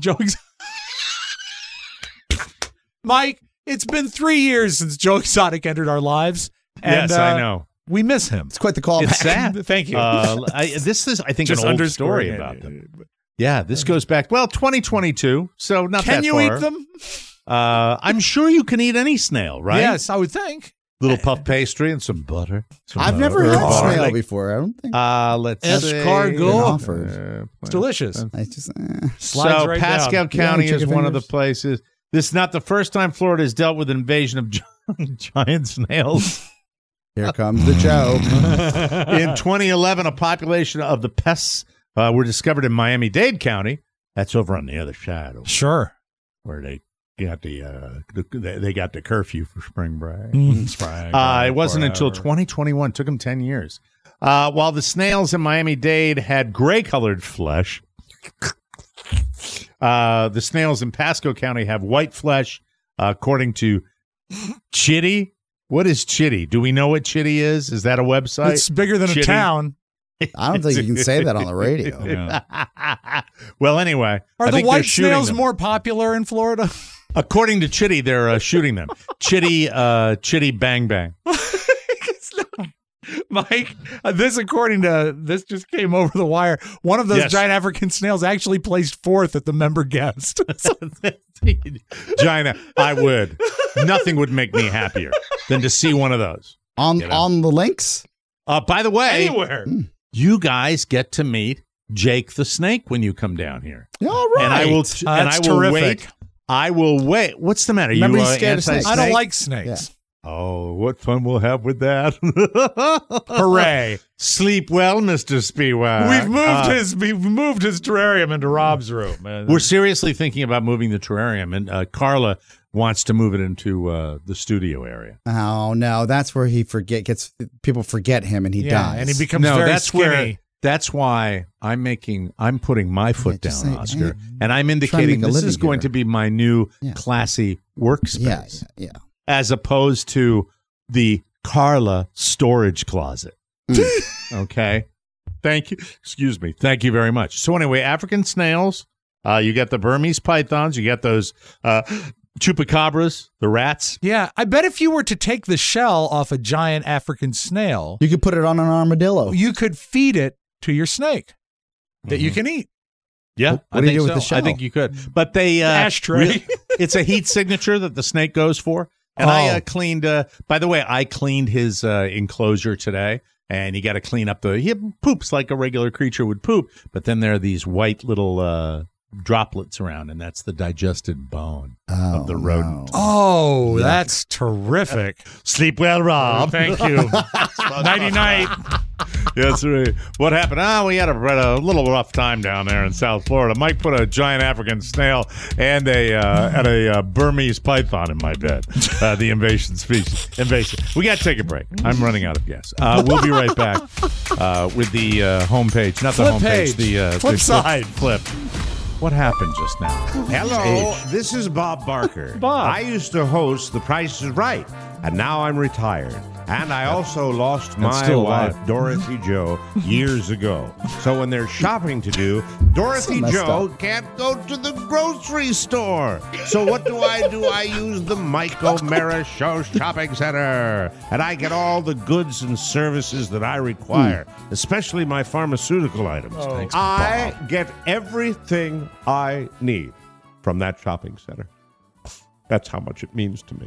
Mike, it's been 3 years since Joe Exotic entered our lives. And, yes, I know. We miss him. It's quite the call. It's sad. Thank you. This is, I think, Just an old story about them. Yeah, this goes back, 2022, so not that far. Can you eat them? I'm sure you can eat any snail, right? Yes, I would think. Little puff pastry and some butter. I've never had snail before. I don't think. Let's escargot. It's delicious. I just slides right Pasco down. County is one of the places. This is not the first time Florida has dealt with an invasion of giant snails. Here comes the joke. In 2011, a population of the pests were discovered in Miami-Dade County. That's over on the other side. Sure. Where they got the curfew for spring break. It it wasn't until 2021. It took them 10 years. While the snails in Miami-Dade had gray-colored flesh, the snails in Pasco County have white flesh, according to Chitty. What is Chitty? Do we know what Chitty is? Is that a website? It's bigger than a town. I don't think you can say that on the radio. Yeah. Well, anyway. Are the white snails more popular in Florida? According to Chitty, they're shooting them. Chitty Bang Bang. Mike, this just came over the wire. One of those giant African snails actually placed 4th at the member guest. Giant, I would. Nothing would make me happier than to see one of those. On the links? By the way, anywhere. You guys get to meet Jake the Snake when you come down here. All right. And I will terrific. wait. I will wait. What's the matter? Remember you he's scared of snakes? I don't like snakes. Yeah. Oh, what fun we'll have with that. Hooray. Sleep well, Mr. Spiewak. We've moved his terrarium into Rob's room. We're seriously thinking about moving the terrarium, and Carla wants to move it into the studio area. Oh, no, that's where people forget him and he dies. And he becomes very skinny. That's why I'm putting my foot down, Oscar, and I'm indicating this is going to be my new classy workspace. Yeah. As opposed to the Carla storage closet. Okay. Thank you. Excuse me. Thank you very much. So anyway, African snails, you got the Burmese pythons, you got those chupacabras, the rats. Yeah, I bet if you were to take the shell off a giant African snail, you could put it on an armadillo. You could feed it to your snake that you can eat. Yeah, what do you do with the shell? I think you could. But they ashtray. It's a heat signature that the snake goes for. And I cleaned, by the way, I cleaned his enclosure today, and you got to clean up he poops like a regular creature would poop, but then there are these white little droplets around, and that's the digested bone of the rodent. Oh, that's terrific. Sleep well, Rob. Thank you. Nighty-night. Yes, sir. What happened? We had a little rough time down there in South Florida. Mike put a giant African snail and a Burmese python in my bed. The invasion. We got to take a break. I'm running out of gas. We'll be right back with the homepage. Not the homepage. The flip side. Flip. What happened just now? Hello, this is Bob Barker. Bob. I used to host The Price is Right. and now I'm retired. And I also lost That's my still wife, alive. Dorothy Joe, years ago. So when there's shopping to do, Dorothy messed Joe up. can't go to the grocery store. So what do? I use the Mike O'Mara Show Shopping Center. And I get all the goods and services that I require, especially my pharmaceutical items. Thanks, I Bob. get everything I need from that shopping center. That's how much it means to me.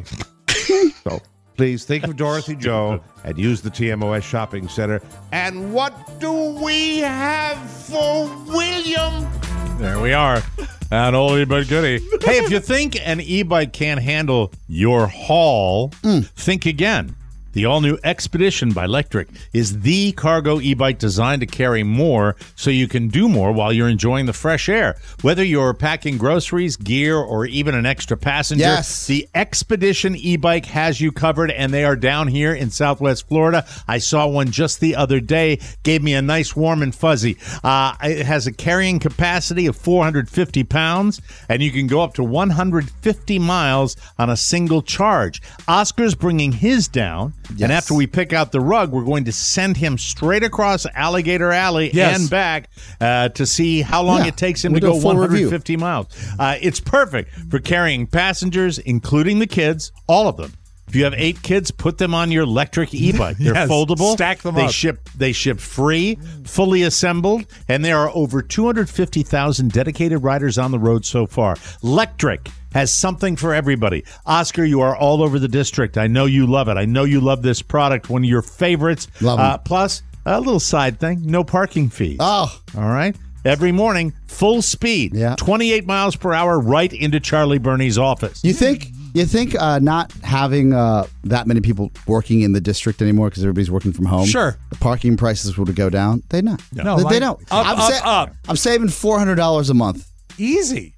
So please think of Dorothy Joe and use the TMOS Shopping Center. And what do we have for William? There we are. An oldie but goodie. Hey, if you think an e-bike can't handle your haul, think again. The all-new Expedition by Lectric is the cargo e-bike designed to carry more so you can do more while you're enjoying the fresh air. Whether you're packing groceries, gear, or even an extra passenger, Yes. the Expedition e-bike has you covered, and they are down here in Southwest Florida. I saw one just the other day. Gave me a nice warm and fuzzy. It has a carrying capacity of 450 pounds, and you can go up to 150 miles on a single charge. Oscar's bringing his down. Yes. And after we pick out the rug, we're going to send him straight across Alligator Alley and back to see how long it takes him We'll to do a go full 150 miles. It's perfect for carrying passengers, including the kids, all of them. If you have 8 kids, put them on your electric e-bike. They're Yes, foldable. stack them they up. They ship free, fully assembled, and there are over 250,000 dedicated riders on the road so far. Lectric has something for everybody. Oscar, you are all over the district. I know you love it. I know you love this product. One of your favorites. Love 'em. Plus, a little side thing, no parking fees. Oh. All right? Every morning, full speed, 28 miles per hour, right into Charlie Burney's office. You think not having that many people working in the district anymore because everybody's working from home? Sure. The parking prices would go down? They not. No, they Mike, don't. up. I'm saving $400 a month. Easy.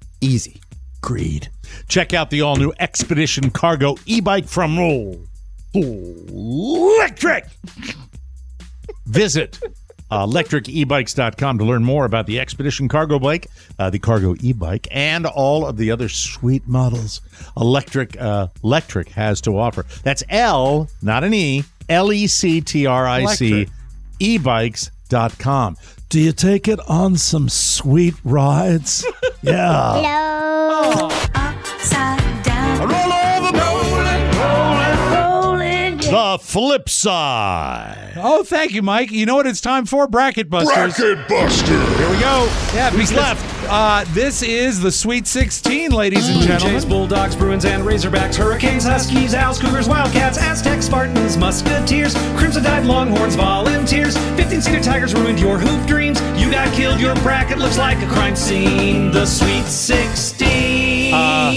Greed. Check out the all-new Expedition Cargo e-bike from Lectric. Visit electricebikes.com to learn more about the Expedition Cargo bike, the Cargo e-bike, and all of the other sweet models Lectric has to offer. That's L, not an E, Lectric, ebikes.com. Do you take it on some sweet rides? Yeah. Hello. Upside down. Roll over, rolling. The flip side. Oh, thank you, Mike. You know what it's time for? Bracket Busters. Bracket Buster. Here we go. Yeah, Who's because this is the Sweet 16, ladies and gentlemen. Jays, Bulldogs, Bruins, and Razorbacks, Hurricanes, Huskies, Owls, Cougars, Wildcats, Aztecs, Spartans, Musketeers, Crimson Tide, Longhorns, Volunteers, 15-seater Tigers ruined your hoop dreams. You got killed, your bracket looks like a crime scene. The Sweet 16.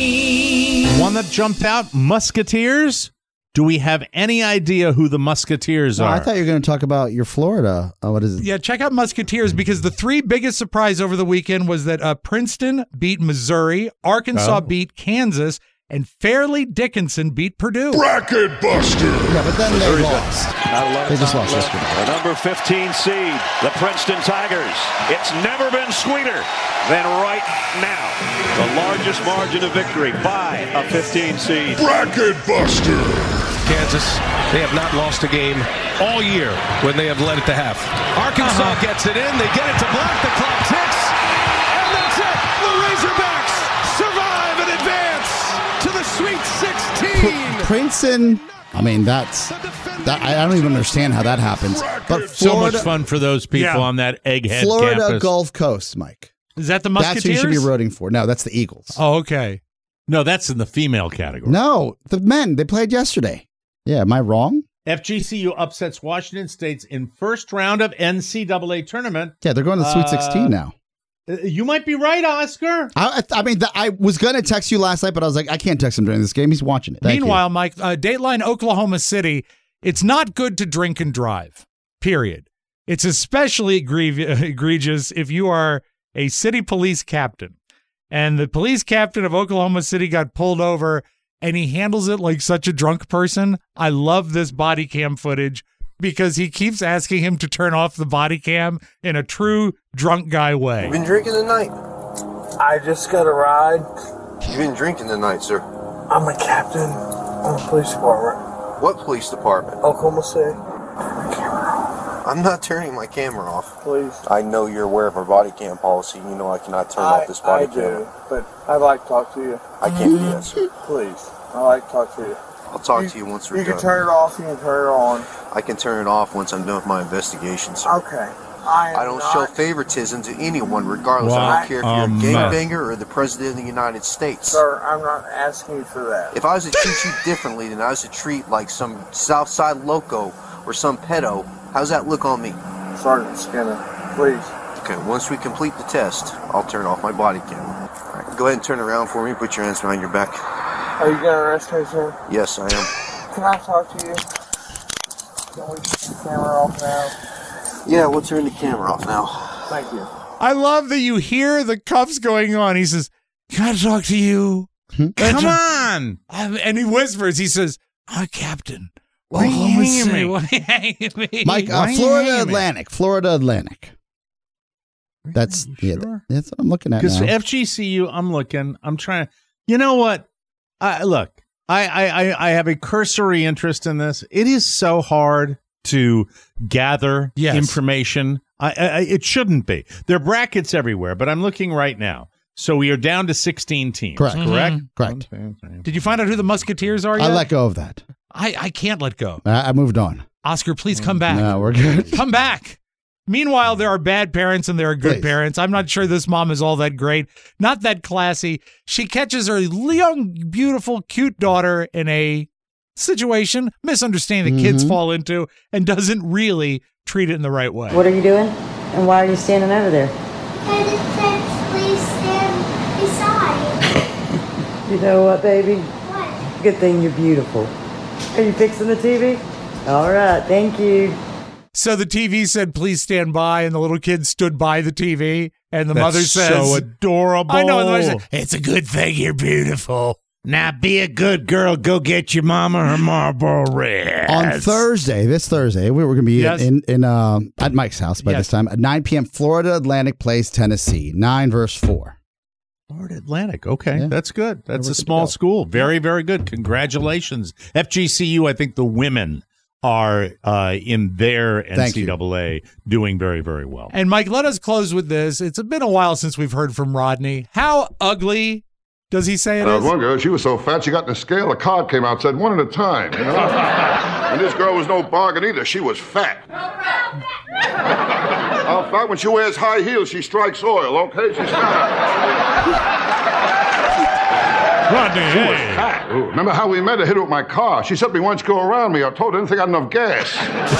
One that jumped out, Musketeers. Do we have any idea who the Musketeers No, are? I thought you were going to talk about your Florida. What is it? Yeah, check out Musketeers because the 3 biggest surprise over the weekend was that Princeton beat Missouri, Arkansas beat Kansas, and Fairleigh Dickinson beat Purdue. Bracket Buster. Yeah, but then they lost. They just lost yesterday. The number 15 seed, the Princeton Tigers. It's never been sweeter than right now. The largest margin of victory by a 15 seed. Bracket Buster. Kansas, they have not lost a game all year when they have led at the half. Arkansas gets it in. They get it to Black. The clock ticks. And that's it. The Razorbacks survive and advance to the Sweet 16. Princeton, I mean, that. I don't even understand how that happens. But Florida, so much fun for those people on that egghead Florida campus. Gulf Coast, Mike. Is that the Musketeers? That's who you should be rooting for. No, that's the Eagles. Oh, okay. No, that's in the female category. No, the men. They played yesterday. Yeah, am I wrong? FGCU upsets Washington State's in first round of NCAA tournament. Yeah, they're going to the Sweet 16 now. You might be right, Oscar. I mean, I was going to text you last night, but I was like, I can't text him during this game. He's watching it. Thank Meanwhile, you. Mike, Dateline Oklahoma City, it's not good to drink and drive, period. It's especially egregious if you are a city police captain. And the police captain of Oklahoma City got pulled over, and he handles it like such a drunk person. I love this body cam footage because he keeps asking him to turn off the body cam in a true drunk guy way. You been drinking tonight? I just got a ride. You been drinking tonight, sir? I'm a captain on the police department. What police department? Oklahoma City. I'm not turning my camera off. Please. I know you're aware of our body cam policy. You know I cannot turn off this body camera. But I'd like to talk to you. I can't do that, sir. Please. I'd like to talk to you. I'll talk to you once we're done. You can turn it off, you can turn it on. I can turn it off once I'm done with my investigation, sir. Okay. I don't show favoritism to anyone, regardless. I don't care if you're a gangbanger or the President of the United States. Sir, I'm not asking you for that. If I was to treat you differently than I was to treat like some Southside loco or some pedo, how's that look on me? Sergeant Skinner, please. Okay, once we complete the test, I'll turn off my body camera. All right, go ahead and turn around for me. Put your hands behind your back. Are you going to arrest me, sir? Yes, I am. Can I talk to you? Can we turn the camera off now? Yeah, we'll turn the camera off now. Thank you. I love that you hear the cuffs going on. He says, "Can I talk to you?" Come on. And he whispers, he says, "Hi, Captain. Why are you hanging me? Mike, Florida Atlantic. That's that's what I'm looking at now. Because FGCU, I'm trying to, you know what? Look, I have a cursory interest in this. It is so hard to gather information. It shouldn't be. There are brackets everywhere, but I'm looking right now. So we are down to 16 teams. Correct. Correct? Did you find out who the Musketeers are yet? I let go of that. I can't let go. I moved on. Oscar, please come back. No, we're good. Come back. Meanwhile, there are bad parents and there are good parents. I'm not sure this mom is all that great. Not that classy. She catches her young, beautiful, cute daughter in a situation, misunderstanding that kids fall into, and doesn't really treat it in the right way. What are you doing? And why are you standing over there? Because it says, please stand beside. You know what, baby? What? Good thing you're beautiful. Are you fixing the TV? All right, thank you. So the TV said, please stand by, and the little kid stood by the TV, and the mother says, so adorable. I know, and the mother says, it's a good thing you're beautiful. Now be a good girl. Go get your mama her Marlboro Reds. On this Thursday, we were going to be in at Mike's house by this time at 9 p.m. Florida Atlantic plays Tennessee, 9-4. Florida Atlantic. Okay, that's good. That's a small school. Very, very good. Congratulations. FGCU, I think the women are in their NCAA doing very, very well. And Mike, let us close with this. It's been a while since we've heard from Rodney. How ugly does he say it is? One girl, she was so fat she got in the scale. A card came out, said one at a time. You know? And this girl was no bargain either. She was fat. How fat? When she wears high heels, she strikes oil. Okay, she's fat. Rodney, she was fat. Ooh, remember how we met? I hit her with my car. She said me once go around me. I told her I didn't think I had enough gas.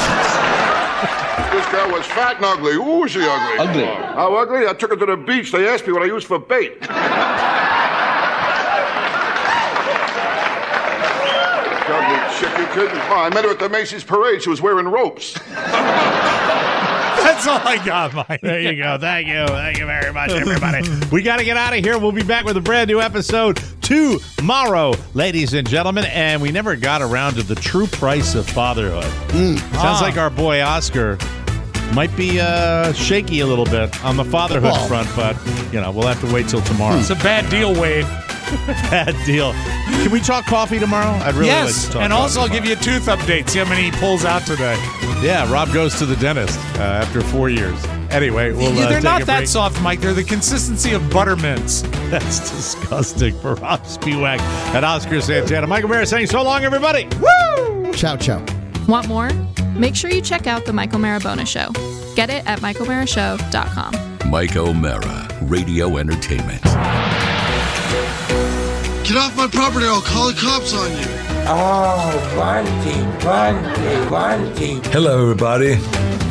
This girl was fat and ugly. Ooh, was she ugly? Ugly. How ugly? I took her to the beach. They asked me what I used for bait. Ugly chick, you kidding? Oh, I met her at the Macy's parade. She was wearing ropes. That's all I got, Mike. There you go. Thank you. Thank you very much, everybody. We got to get out of here. We'll be back with a brand new episode tomorrow, ladies and gentlemen. And we never got around to the true price of fatherhood. Sounds like our boy Oscar might be shaky a little bit on the fatherhood front, but, we'll have to wait till tomorrow. It's a bad deal, Wade. Bad deal. Can we talk coffee tomorrow? I'd really like to talk and also I'll tomorrow. give you a tooth update. See how many he pulls out today. Yeah, Rob goes to the dentist after 4 years. Anyway, we'll they're take not a that break. soft, Mike. They're the consistency of buttermints. That's disgusting. For Rob Spiewak and Oscar Santana. Michael Mara saying so long, everybody. Woo! Ciao, ciao. Want more? Make sure you check out The Mike O'Mara Bonus Show. Get it at MikeO'MaraShow.com. Mike O'Mara, Radio Entertainment. Get off my property or I'll call the cops on you. Oh, Bunty. Hello, everybody.